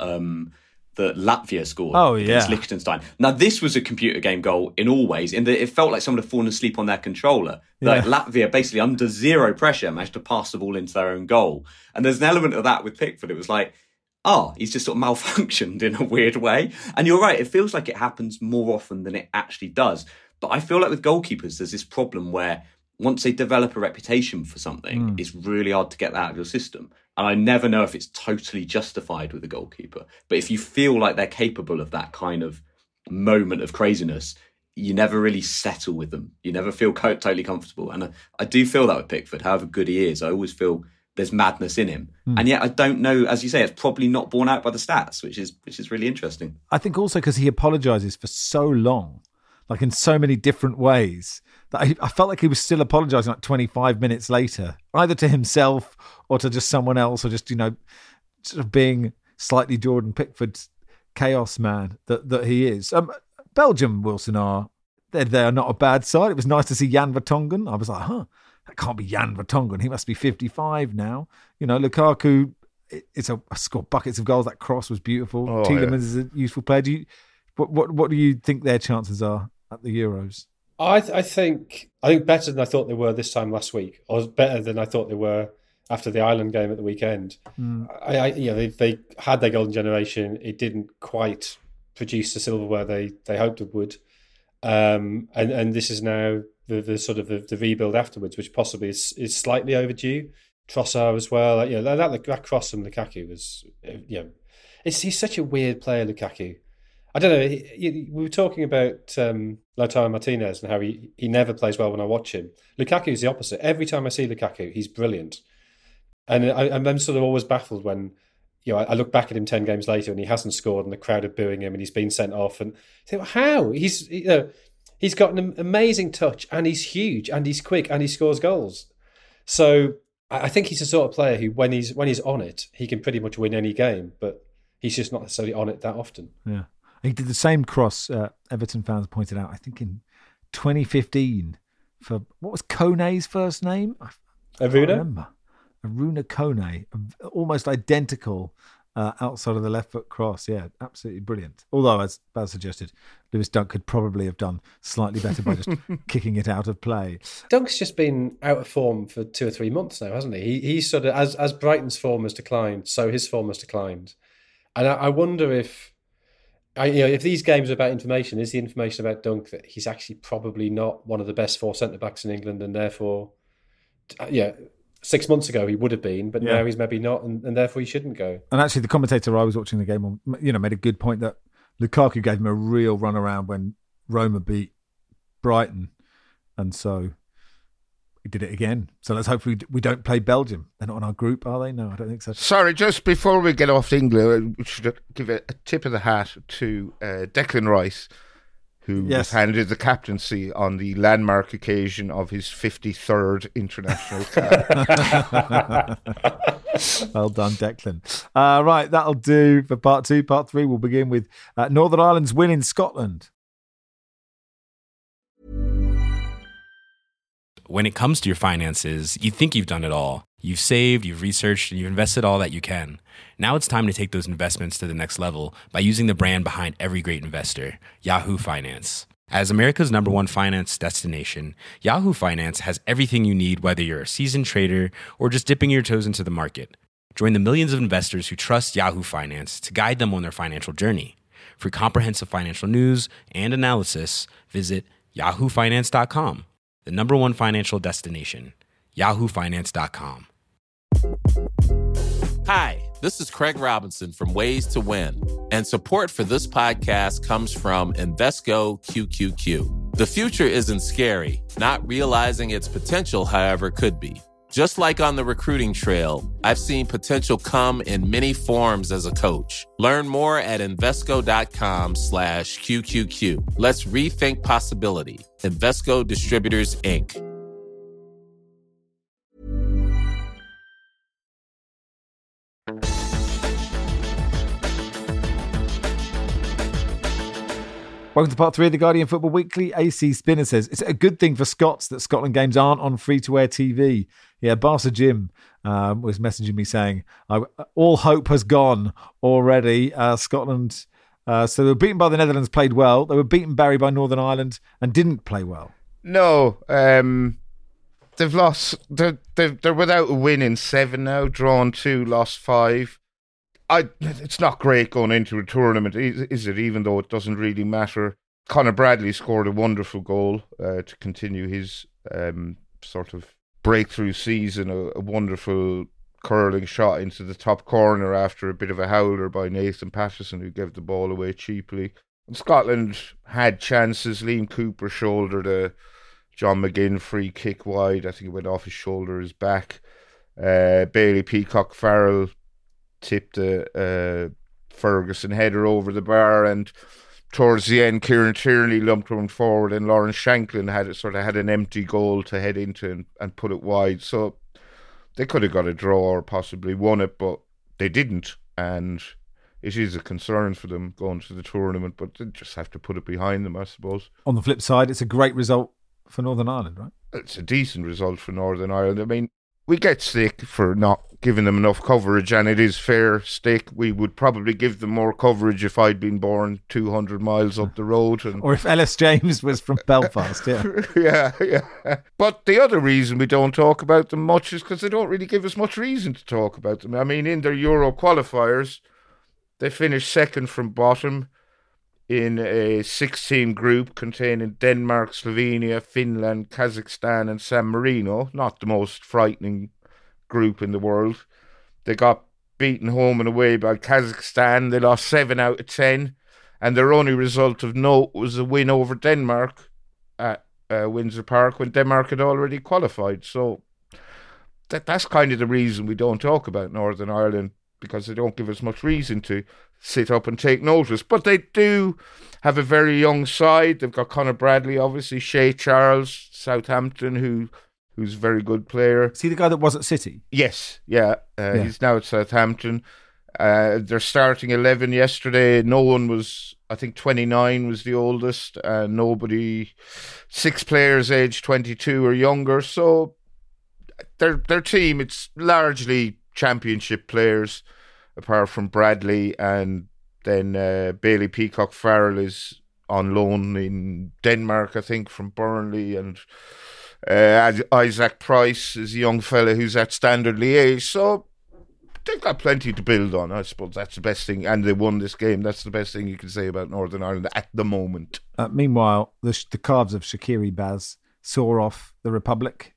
Latvia scored against Liechtenstein. Now, this was a computer game goal in all ways, in that it felt like someone had fallen asleep on their controller. Like Latvia, basically under zero pressure, managed to pass the ball into their own goal. And there's an element of that with Pickford. It was like, he's just sort of malfunctioned in a weird way. And you're right, it feels like it happens more often than it actually does. But I feel like with goalkeepers, there's this problem where once they develop a reputation for something, it's really hard to get that out of your system. And I never know if it's totally justified with a goalkeeper. But if you feel like they're capable of that kind of moment of craziness, you never really settle with them. You never feel totally comfortable. And I do feel that with Pickford, however good he is. I always feel there's madness in him. And yet I don't know, as you say, it's probably not borne out by the stats, which is really interesting. I think also because he apologises for so long, like in so many different ways, that I felt like he was still apologising like 25 minutes later, either to himself or to just someone else, or just, sort of being slightly Jordan Pickford's chaos man that he is. Belgium, Wilson, they are not a bad side. It was nice to see Jan Vertonghen. I was like, that can't be Jan Vertonghen. He must be 55 now. Lukaku, it's scored buckets of goals. That cross was beautiful. Tielemans is a useful player. What do you think their chances are at the Euros? I think better than I thought they were this time last week, or better than I thought they were after the Ireland game at the weekend. They had their golden generation. It didn't quite produce the silverware they hoped it would, and this is now the sort of the rebuild afterwards, which possibly is slightly overdue. Trossard as well. That cross from Lukaku was, he's such a weird player, Lukaku. I don't know. We were talking about Lautaro Martinez and how he never plays well when I watch him. Lukaku is the opposite. Every time I see Lukaku, he's brilliant. And I'm sort of always baffled when I look back at him 10 games later and he hasn't scored and the crowd are booing him and he's been sent off. And I think, how? He's got an amazing touch and he's huge and he's quick and he scores goals. So I think he's the sort of player who, when he's on it, he can pretty much win any game, but he's just not necessarily on it that often. Yeah. He did the same cross, Everton fans pointed out, I think in 2015, for, what was Kone's first name? I remember. Aruna Kone, almost identical outside of the left foot cross. Yeah, absolutely brilliant. Although, as Baz suggested, Lewis Dunk could probably have done slightly better by just kicking it out of play. Dunk's just been out of form for 2 or 3 months now, hasn't he? He's sort of, as Brighton's form has declined, so his form has declined. And I wonder if these games are about information, is the information about Dunk that he's actually probably not one of the best 4 centre-backs in England, and therefore, 6 months ago he would have been, but now he's maybe not, and therefore he shouldn't go. And actually the commentator I was watching the game on, made a good point that Lukaku gave him a real run around when Roma beat Brighton, and so he did it again. So let's hope we don't play Belgium. They're not in our group, are they? No, I don't think so. Sorry, just before we get off to England, we should give a tip of the hat to Declan Rice, who was handed the captaincy on the landmark occasion of his 53rd international cap. Well done, Declan. Right, that'll do for part 2. Part 3, we'll begin with Northern Ireland's win in Scotland. When it comes to your finances, you think you've done it all. You've saved, you've researched, and you've invested all that you can. Now it's time to take those investments to the next level by using the brand behind every great investor, Yahoo Finance. As America's #1 finance destination, Yahoo Finance has everything you need, whether you're a seasoned trader or just dipping your toes into the market. Join the millions of investors who trust Yahoo Finance to guide them on their financial journey. For comprehensive financial news and analysis, visit yahoofinance.com. The #1 financial destination, yahoofinance.com. Hi, this is Craig Robinson from Ways to Win, and support for this podcast comes from Invesco QQQ. The future isn't scary. Not realizing its potential, however, could be. Just like on the recruiting trail, I've seen potential come in many forms as a coach. Learn more at Invesco.com/QQQ. Let's rethink possibility. Invesco Distributors, Inc. Welcome to part 3 of the Guardian Football Weekly. AC Spinner says, it's a good thing for Scots that Scotland games aren't on free-to-air TV. Yeah, Barca Jim was messaging me saying, all hope has gone already. Scotland, so they were beaten by the Netherlands, played well. They were beaten Barry by Northern Ireland and didn't play well. No, they've lost. They're without a win in 7 now, drawn 2, lost 5. It's not great going into a tournament, is it? Even though it doesn't really matter. Conor Bradley scored a wonderful goal to continue his sort of breakthrough season. A wonderful curling shot into the top corner after a bit of a howler by Nathan Patterson, who gave the ball away cheaply. And Scotland had chances. Liam Cooper shouldered a John McGinn free kick wide. I think it went off his shoulder, his back. Bailey Peacock-Farrell tipped a Ferguson header over the bar, and towards the end Kieran Tierney lumped one forward and Lawrence Shanklin had an empty goal to head into and put it wide. So they could have got a draw or possibly won it, but they didn't, and it is a concern for them going to the tournament, but they just have to put it behind them, I suppose. On the flip side, it's a great result for Northern Ireland, right? It's a decent result for Northern Ireland. I mean, we get stick for not giving them enough coverage, and it is fair stick. We would probably give them more coverage if I'd been born 200 miles up the road. Or if Ellis James was from Belfast, yeah. Yeah. But the other reason we don't talk about them much is because they don't really give us much reason to talk about them. I mean, in their Euro qualifiers, they finished second from bottom in a 6-team group containing Denmark, Slovenia, Finland, Kazakhstan and San Marino. Not the most frightening group in the world. They got beaten home and away by Kazakhstan. They lost 7 out of 10, and their only result of note was a win over Denmark at Windsor Park when Denmark had already qualified. So that's kind of the reason we don't talk about Northern Ireland, because they don't give us much reason to sit up and take notice. But they do have a very young side. They've got Conor Bradley, obviously, Shea Charles, Southampton, who's a very good player. Is he the guy that was at City? Yes, yeah. He's now at Southampton. Their starting 11 yesterday, no one was, I think 29 was the oldest, and 6 players aged 22 or younger. So their team, it's largely championship players, apart from Bradley, and then Bailey Peacock-Farrell is on loan in Denmark, I think, from Burnley, and Isaac Price is a young fella who's at Standard Liège. So they've got plenty to build on. I suppose that's the best thing, and they won this game. That's the best thing you can say about Northern Ireland at the moment. Meanwhile, the calves of Shaqiri Baz saw off the Republic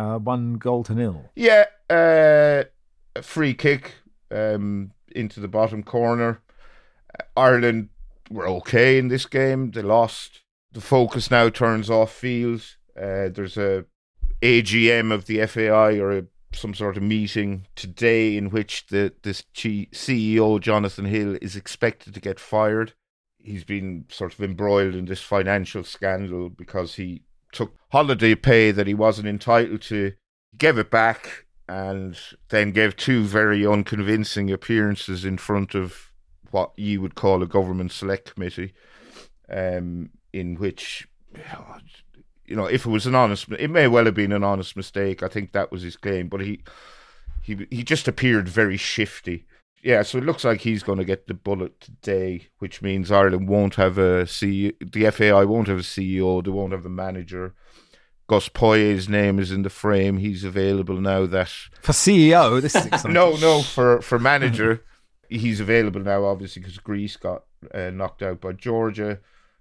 1-0. Yeah, a free kick into the bottom corner. Ireland were okay in this game. They lost. The focus now turns off field. There's a AGM of the FAI, or some sort of meeting today, in which this CEO, Jonathan Hill, is expected to get fired. he's been sort of embroiled in this financial scandal because he took holiday pay that he wasn't entitled to, gave it back, and then gave 2 very unconvincing appearances in front of what you would call a government select committee, in which, you know, if it was it may well have been an honest mistake. I think that was his claim, but he just appeared very shifty. Yeah, so it looks like he's going to get the bullet today, which means Ireland won't have a CEO, the FAI won't have a CEO, they won't have a manager. Gus Poyet's name is in the frame. He's available now. That for CEO, this is exciting. No, for manager, he's available now, obviously, because Greece got knocked out by Georgia.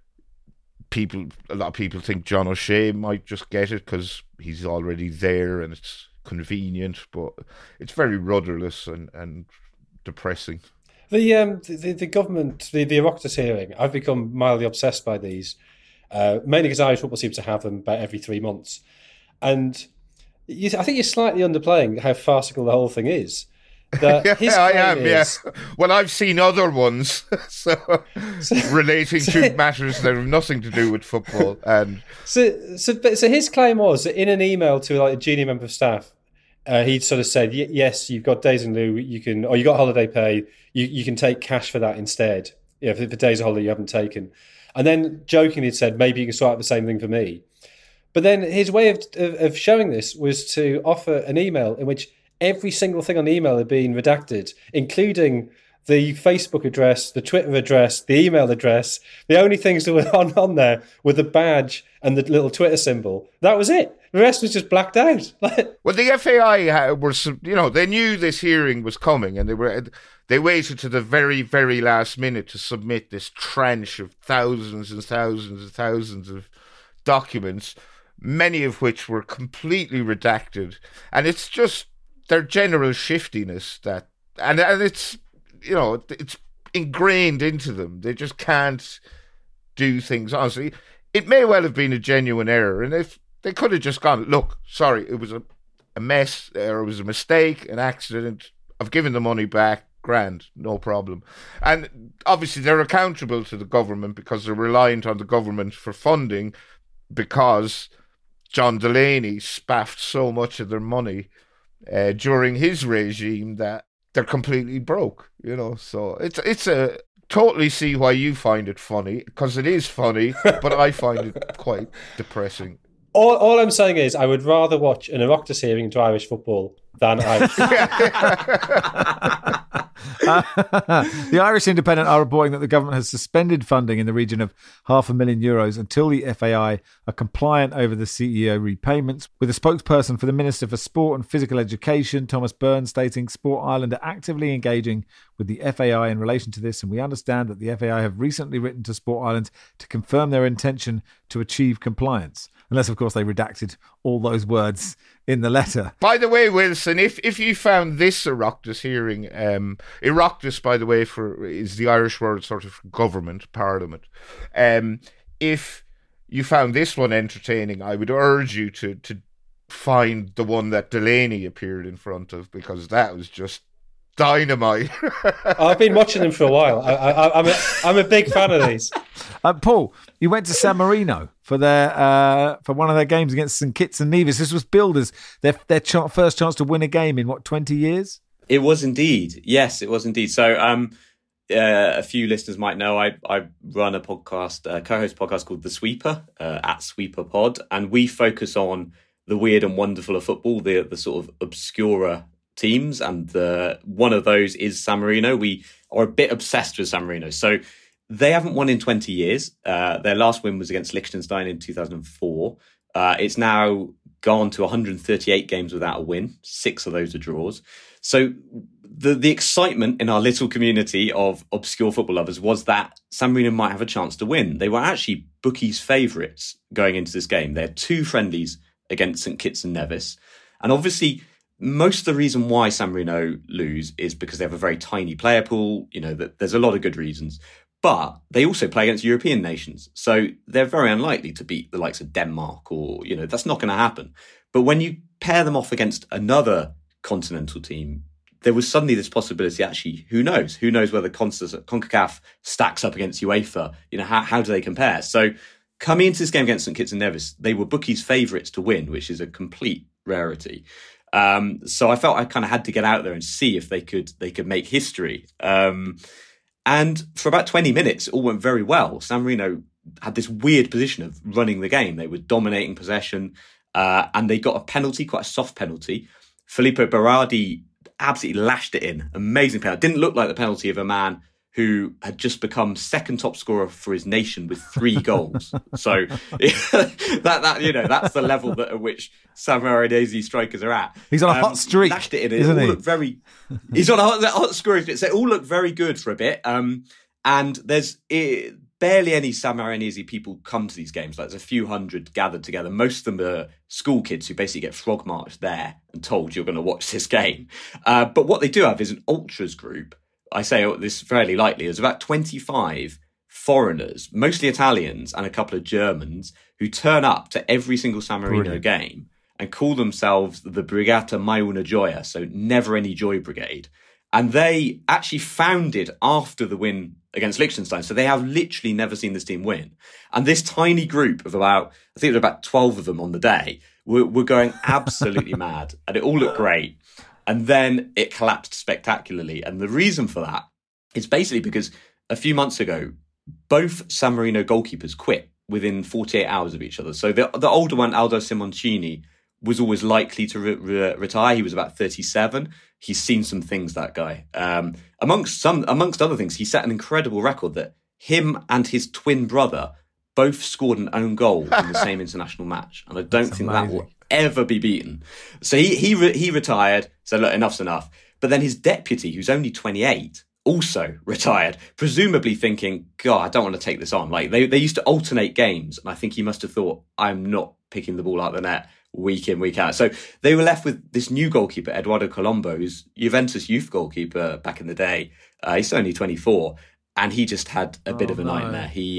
A lot of people think John O'Shea might just get it because he's already there and it's convenient, but it's very rudderless and depressing. The government, the Oireachtas hearing, I've become mildly obsessed by these, mainly because Irish football seems to have them about every 3 months. And I think you're slightly underplaying how farcical the whole thing is. I am. Well, I've seen other ones relating to matters that have nothing to do with football. And so his claim was that in an email to like a junior member of staff, he sort of said, "Yes, you've got days in lieu. You got holiday pay. You can take cash for that instead. For days of holiday you haven't taken." And then jokingly had said, "Maybe you can sort out the same thing for me." But then his way of showing this was to offer an email in which every single thing on the email had been redacted, including the Facebook address, the Twitter address, the email address. The only things that were on there were the badge and the little Twitter symbol. That was it. The rest was just blacked out. Well, the FAI they knew this hearing was coming, and they waited to the very, very last minute to submit this tranche of thousands and thousands and thousands of documents, many of which were completely redacted. And it's just their general shiftiness and it's, it's ingrained into them. They just can't do things honestly. It may well have been a genuine error, and if they could have just gone, "Look, sorry, it was a mess, or it was a mistake, an accident. I've given the money back, grand, no problem." And obviously they're accountable to the government because they're reliant on the government for funding, because John Delaney spaffed so much of their money during his regime that they're completely broke, So it's a totally see why you find it funny, because it is funny, but I find it quite depressing. All I'm saying is I would rather watch an Oireachtas hearing into Irish football than Irish. The Irish Independent are reporting that the government has suspended funding in the region of €500,000 until the FAI are compliant over the CEO repayments, with a spokesperson for the Minister for Sport and Physical Education, Thomas Byrne, stating Sport Ireland are actively engaging with the FAI in relation to this, and we understand that the FAI have recently written to Sport Ireland to confirm their intention to achieve compliance. Unless, of course, they redacted all those words in the letter. By the way, Wilson, if you found this Oireachtas hearing, Oireachtas, by the way, is the Irish word sort of government, parliament. If you found this one entertaining, I would urge you to find the one that Delaney appeared in front of, because that was just dynamite. I've been watching them for a while. I'm a big fan of these. Paul, you went to San Marino for one of their games against St Kitts and Nevis. This was billed as their first chance to win a game in 20 years? It was indeed. Yes, it was indeed. So a few listeners might know I run a podcast, co-host podcast called The Sweeper, at Sweeper Pod, and we focus on the weird and wonderful of football, the sort of obscura teams, and one of those is San Marino. We are a bit obsessed with San Marino. So they haven't won in 20 years. Their last win was against Liechtenstein in 2004. It's now gone to 138 games without a win. 6 of those are draws. So the excitement in our little community of obscure football lovers was that San Marino might have a chance to win. They were actually bookies' favourites going into this game. They had 2 friendlies against St Kitts and Nevis. And obviously, most of the reason why San Marino lose is because they have a very tiny player pool. There's a lot of good reasons. But they also play against European nations. So they're very unlikely to beat the likes of Denmark or, that's not going to happen. But when you pair them off against another continental team, there was suddenly this possibility, actually, who knows? Who knows whether CONCACAF stacks up against UEFA? How do they compare? So coming into this game against St Kitts and Nevis, they were bookies' favourites to win, which is a complete rarity. So I felt I kind of had to get out there and see if they could make history. And for about 20 minutes, it all went very well. San Marino had this weird position of running the game. They were dominating possession, and they got a penalty, quite a soft penalty. Filippo Berardi absolutely lashed it in. Amazing penalty. Didn't look like the penalty of a man who had just become second top scorer for his nation with 3 goals. So that's the level at which San Marinese strikers are at. He's on a hot streak, lashed it in. Isn't he? He's on a hot streak. So it all looked very good for a bit. And there's barely any San Marinese people come to these games. Like, there's a few hundred gathered together. Most of them are school kids who basically get frog marched there and told you're going to watch this game. But what they do have is an ultras group. I say this fairly lightly. There's about 25 foreigners, mostly Italians and a couple of Germans, who turn up to every single San Marino game and call themselves the Brigata Mai Una Gioia, so Never Any Joy Brigade. And they actually founded after the win against Liechtenstein. So they have literally never seen this team win. And this tiny group of I think there were about 12 of them on the day, were going absolutely mad. And it all looked great. And then it collapsed spectacularly. And the reason for that is basically because a few months ago, both San Marino goalkeepers quit within 48 hours of each other. So the older one, Aldo Simoncini, was always likely to retire. He was about 37. He's seen some things, that guy. Amongst other things, he set an incredible record that him and his twin brother both scored an own goal in the same international match. And I don't think that will ever be beaten. So he retired, said, look, enough's enough. But then his deputy, who's only 28, also retired, presumably thinking, God, I don't want to take this on. Like, they used to alternate games, and I think he must have thought, I'm not picking the ball out of the net week in, week out. So they were left with this new goalkeeper, Eduardo Colombo, who's Juventus youth goalkeeper back in the day. He's only 24, and he just had a bit of a nightmare. He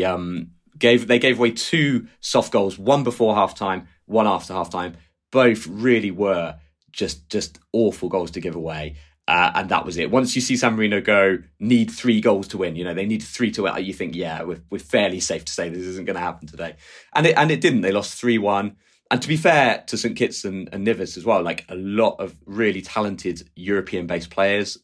they gave away 2 soft goals, one before half-time, one after half-time. Both really were just awful goals to give away. And that was it. Once you see San Marino need 3 goals to win, they need 3 to win, you think, yeah, we're fairly safe to say this isn't going to happen today. And it didn't. They lost 3-1. And to be fair to St Kitts and Nevis as well, like, a lot of really talented European-based players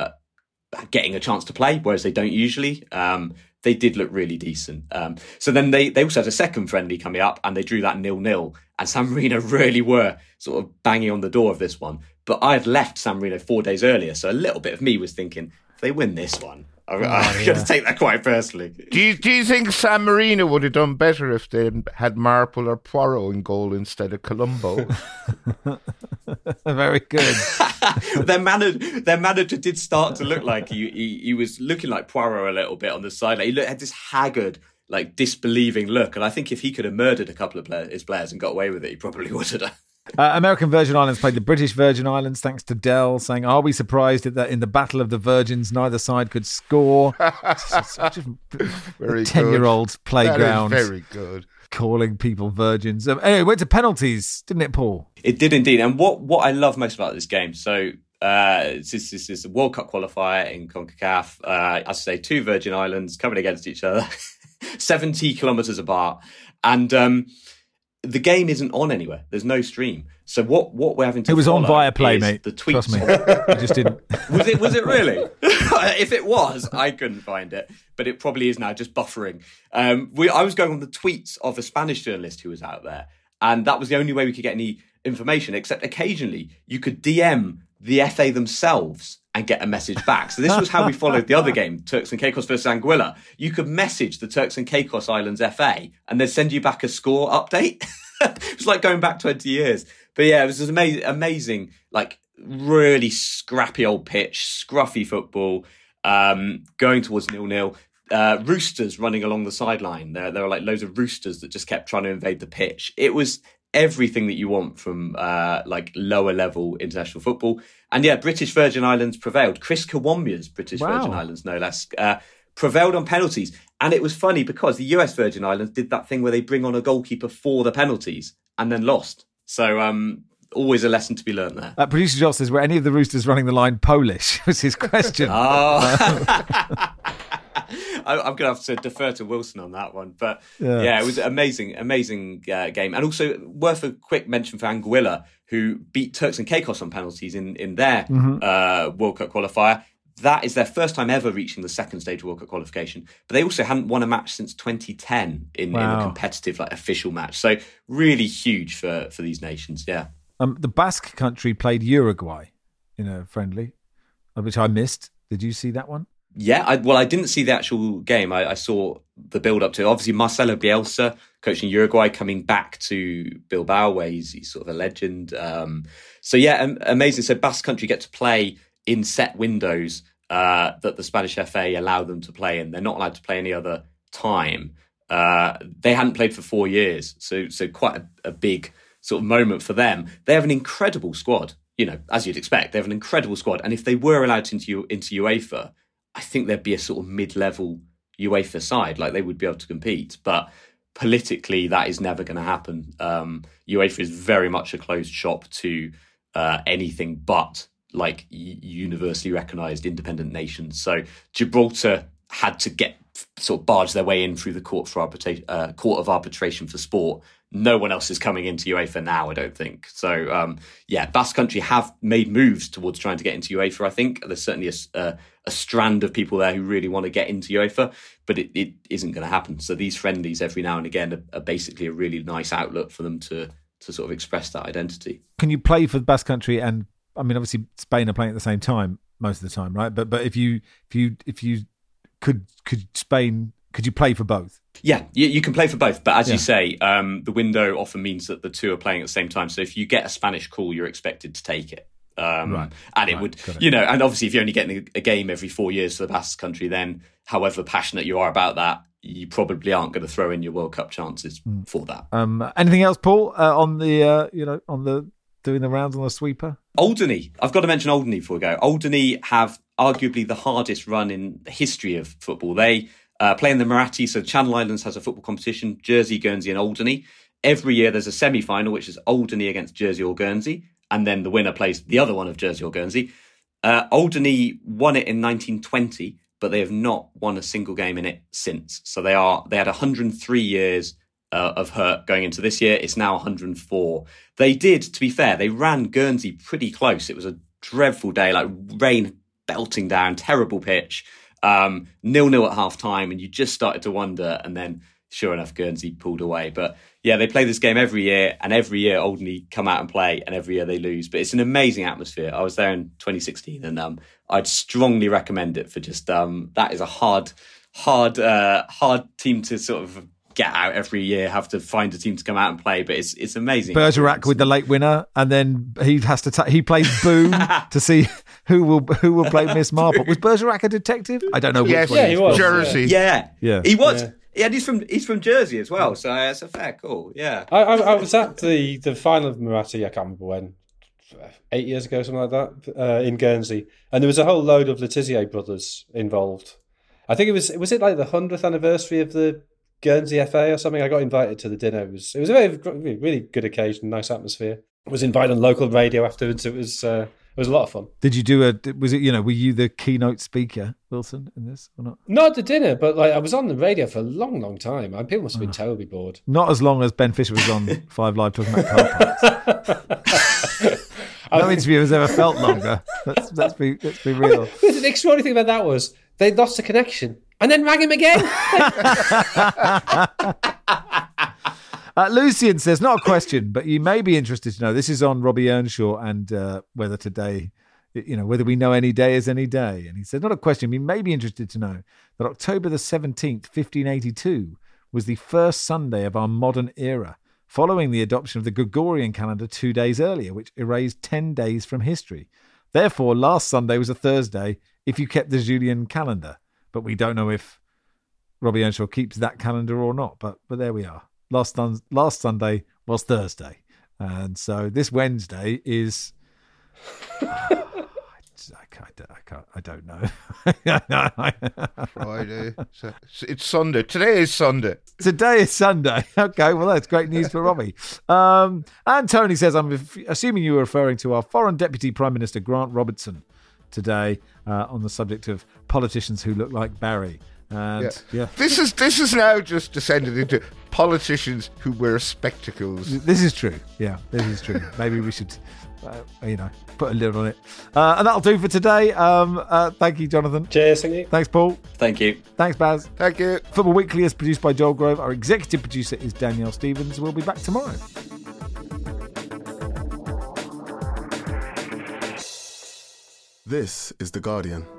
getting a chance to play, whereas they don't usually. They did look really decent. So then they also had a second friendly coming up, and they drew that 0-0. And San Marino really were sort of banging on the door of this one. But I had left San Marino 4 days earlier, so a little bit of me was thinking, if they win this one, I'm going to take that quite personally. Do you think San Marino would have done better if they had Marple or Poirot in goal instead of Colombo? Very good. Their manager did start to look like he was looking like Poirot a little bit on the sideline. He had this haggard, like, disbelieving look, and I think if he could have murdered a couple of his players and got away with it, he probably would have. American Virgin Islands played the British Virgin Islands, thanks to Dell saying, are we surprised that in the Battle of the Virgins neither side could score? Such a 10-year-old's playground. Very good. Calling people virgins. Anyway, it went to penalties, didn't it, Paul? It did indeed. And what I love most about this game, so this is a World Cup qualifier in CONCACAF. I say 2 Virgin Islands coming against each other, 70 kilometres apart. And the game isn't on anywhere. There's no stream. So what we're having to It was follow on Viaplay, mate. The tweets. Trust me. I just didn't. Was it really? If it was, I couldn't find it. But it probably is now, just buffering. I was going on the tweets of a Spanish journalist who was out there. And that was the only way we could get any information, except occasionally you could DM the FA themselves and get a message back. So this was how we followed the other game, Turks and Caicos versus Anguilla. You could message the Turks and Caicos Islands FA and they'd send you back a score update. It was like going back 20 years. But yeah, it was just amazing, like, really scrappy old pitch, scruffy football, going towards 0-0. Roosters running along the sideline. There were like loads of roosters that just kept trying to invade the pitch. It was everything that you want from like lower level international football. And yeah, British Virgin Islands prevailed. Chris Kawamya's British Virgin Islands, no less, prevailed on penalties. And it was funny because the US Virgin Islands did that thing where they bring on a goalkeeper for the penalties and then lost. So always a lesson to be learned there. Producer Josh says, were any of the Roosters running the line Polish? Was his question. I'm going to have to defer to Wilson on that one. But yeah it was an amazing game. And also worth a quick mention for Anguilla, who beat Turks and Caicos on penalties in their World Cup qualifier. That is their first time ever reaching the second stage World Cup qualification. But they also hadn't won a match since 2010 in a competitive, official match. So really huge for these nations, yeah. The Basque country played Uruguay in a friendly, which I missed. Did you see that one? Yeah, I didn't see the actual game. I saw the build-up to it. Obviously, Marcelo Bielsa, coaching Uruguay, coming back to Bilbao, where he's sort of a legend. Amazing. So Basque country get to play in set windows that the Spanish FA allow them to play in. They're not allowed to play any other time. They hadn't played for 4 years, so quite a big sort of moment for them. They have an incredible squad, as you'd expect. They have an incredible squad. And if they were allowed into UEFA, I think there'd be a sort of mid-level UEFA side, they would be able to compete. But politically, that is never going to happen. UEFA is very much a closed shop to anything but universally recognised independent nations. So Gibraltar had to barge their way in through the Court of Arbitration for Sport. No one else is coming into UEFA now, I don't think. So, Basque Country have made moves towards trying to get into UEFA, I think. There's certainly a strand of people there who really want to get into UEFA, but it isn't going to happen. So these friendlies every now and again are basically a really nice outlet for them to sort of express that identity. Can you play for the Basque Country and, obviously Spain are playing at the same time most of the time, right? But if you could you play for both? Yeah, you can play for both. But as you say, the window often means that the two are playing at the same time. So if you get a Spanish call, you're expected to take it. And and obviously if you're only getting a game every 4 years for the Basque Country, then however passionate you are about that, you probably aren't going to throw in your World Cup chances for that. Anything else, Paul, on the doing the rounds on the sweeper? Alderney. I've got to mention Alderney before we go. Alderney have arguably the hardest run in the history of football. They play in the Marathi, so Channel Islands has a football competition, Jersey, Guernsey and Alderney. Every year there's a semi-final, which is Alderney against Jersey or Guernsey, and then the winner plays the other one of Jersey or Guernsey. Alderney won it in 1920, but they have not won a single game in it since. So they had 103 years of hurt going into this year. It's now 104. They did, to be fair, they ran Guernsey pretty close. It was a dreadful day, rain belting down, terrible pitch, 0-0 at half time, and you just started to wonder, and then sure enough Guernsey pulled away. But yeah, they play this game every year, and every year Alderney come out and play, and every year they lose. But it's an amazing atmosphere. I was there in 2016, and I'd strongly recommend it for just that is a hard team to sort of get out every year, have to find a team to come out and play, but it's amazing. Bergerac with the late winner, and then he has to he plays Boone to see who will play Miss Marple. Was Bergerac a detective? I don't know. Yes, which one he was. Jersey. Yeah, he was. Yeah, and he's from Jersey as well, so it's a fair call. Yeah, I was at the final of Marathi. I can't remember when, 8 years ago, something like that, in Guernsey, and there was a whole load of Letizier brothers involved. I think it was the 100th anniversary of the Guernsey FA or something. I got invited to the dinner. It was a very really good occasion, nice atmosphere. I was invited on local radio afterwards. It was a lot of fun. Did you do were you the keynote speaker, Wilson, in this or not? Not at the dinner, but I was on the radio for a long, long time. People must have been terribly bored. Not as long as Ben Fisher was on 5 Live talking about car parks. No interview has ever felt longer. Let's be real. The extraordinary thing about that was they lost the connection and then rang him again. Lucian says, not a question, but you may be interested to know. This is on Robbie Earnshaw and whether today, whether we know any day is any day. And he said, not a question. We may be interested to know that October the 17th, 1582 was the first Sunday of our modern era, following the adoption of the Gregorian calendar 2 days earlier, which erased 10 days from history. Therefore, last Sunday was a Thursday if you kept the Julian calendar. But we don't know if Robbie Earnshaw keeps that calendar or not. But there we are. Last Sunday was Thursday. And so this Wednesday is... I I don't know. Friday. It's Sunday. Today is Sunday. Today is Sunday. Okay, well, that's great news for Robbie. And Tony says, I'm assuming you were referring to our Foreign Deputy Prime Minister Grant Robertson today on the subject of politicians who look like Barry. And this is now just descended into politicians who wear spectacles. This is true. Yeah, this is true. Maybe we should, put a lid on it. And that'll do for today. Thank you, Jonathan. Cheers, thank you. Thanks, Paul. Thank you. Thanks, Baz. Thank you. Football Weekly is produced by Joel Grove. Our executive producer is Danielle Stevens. We'll be back tomorrow. This is The Guardian.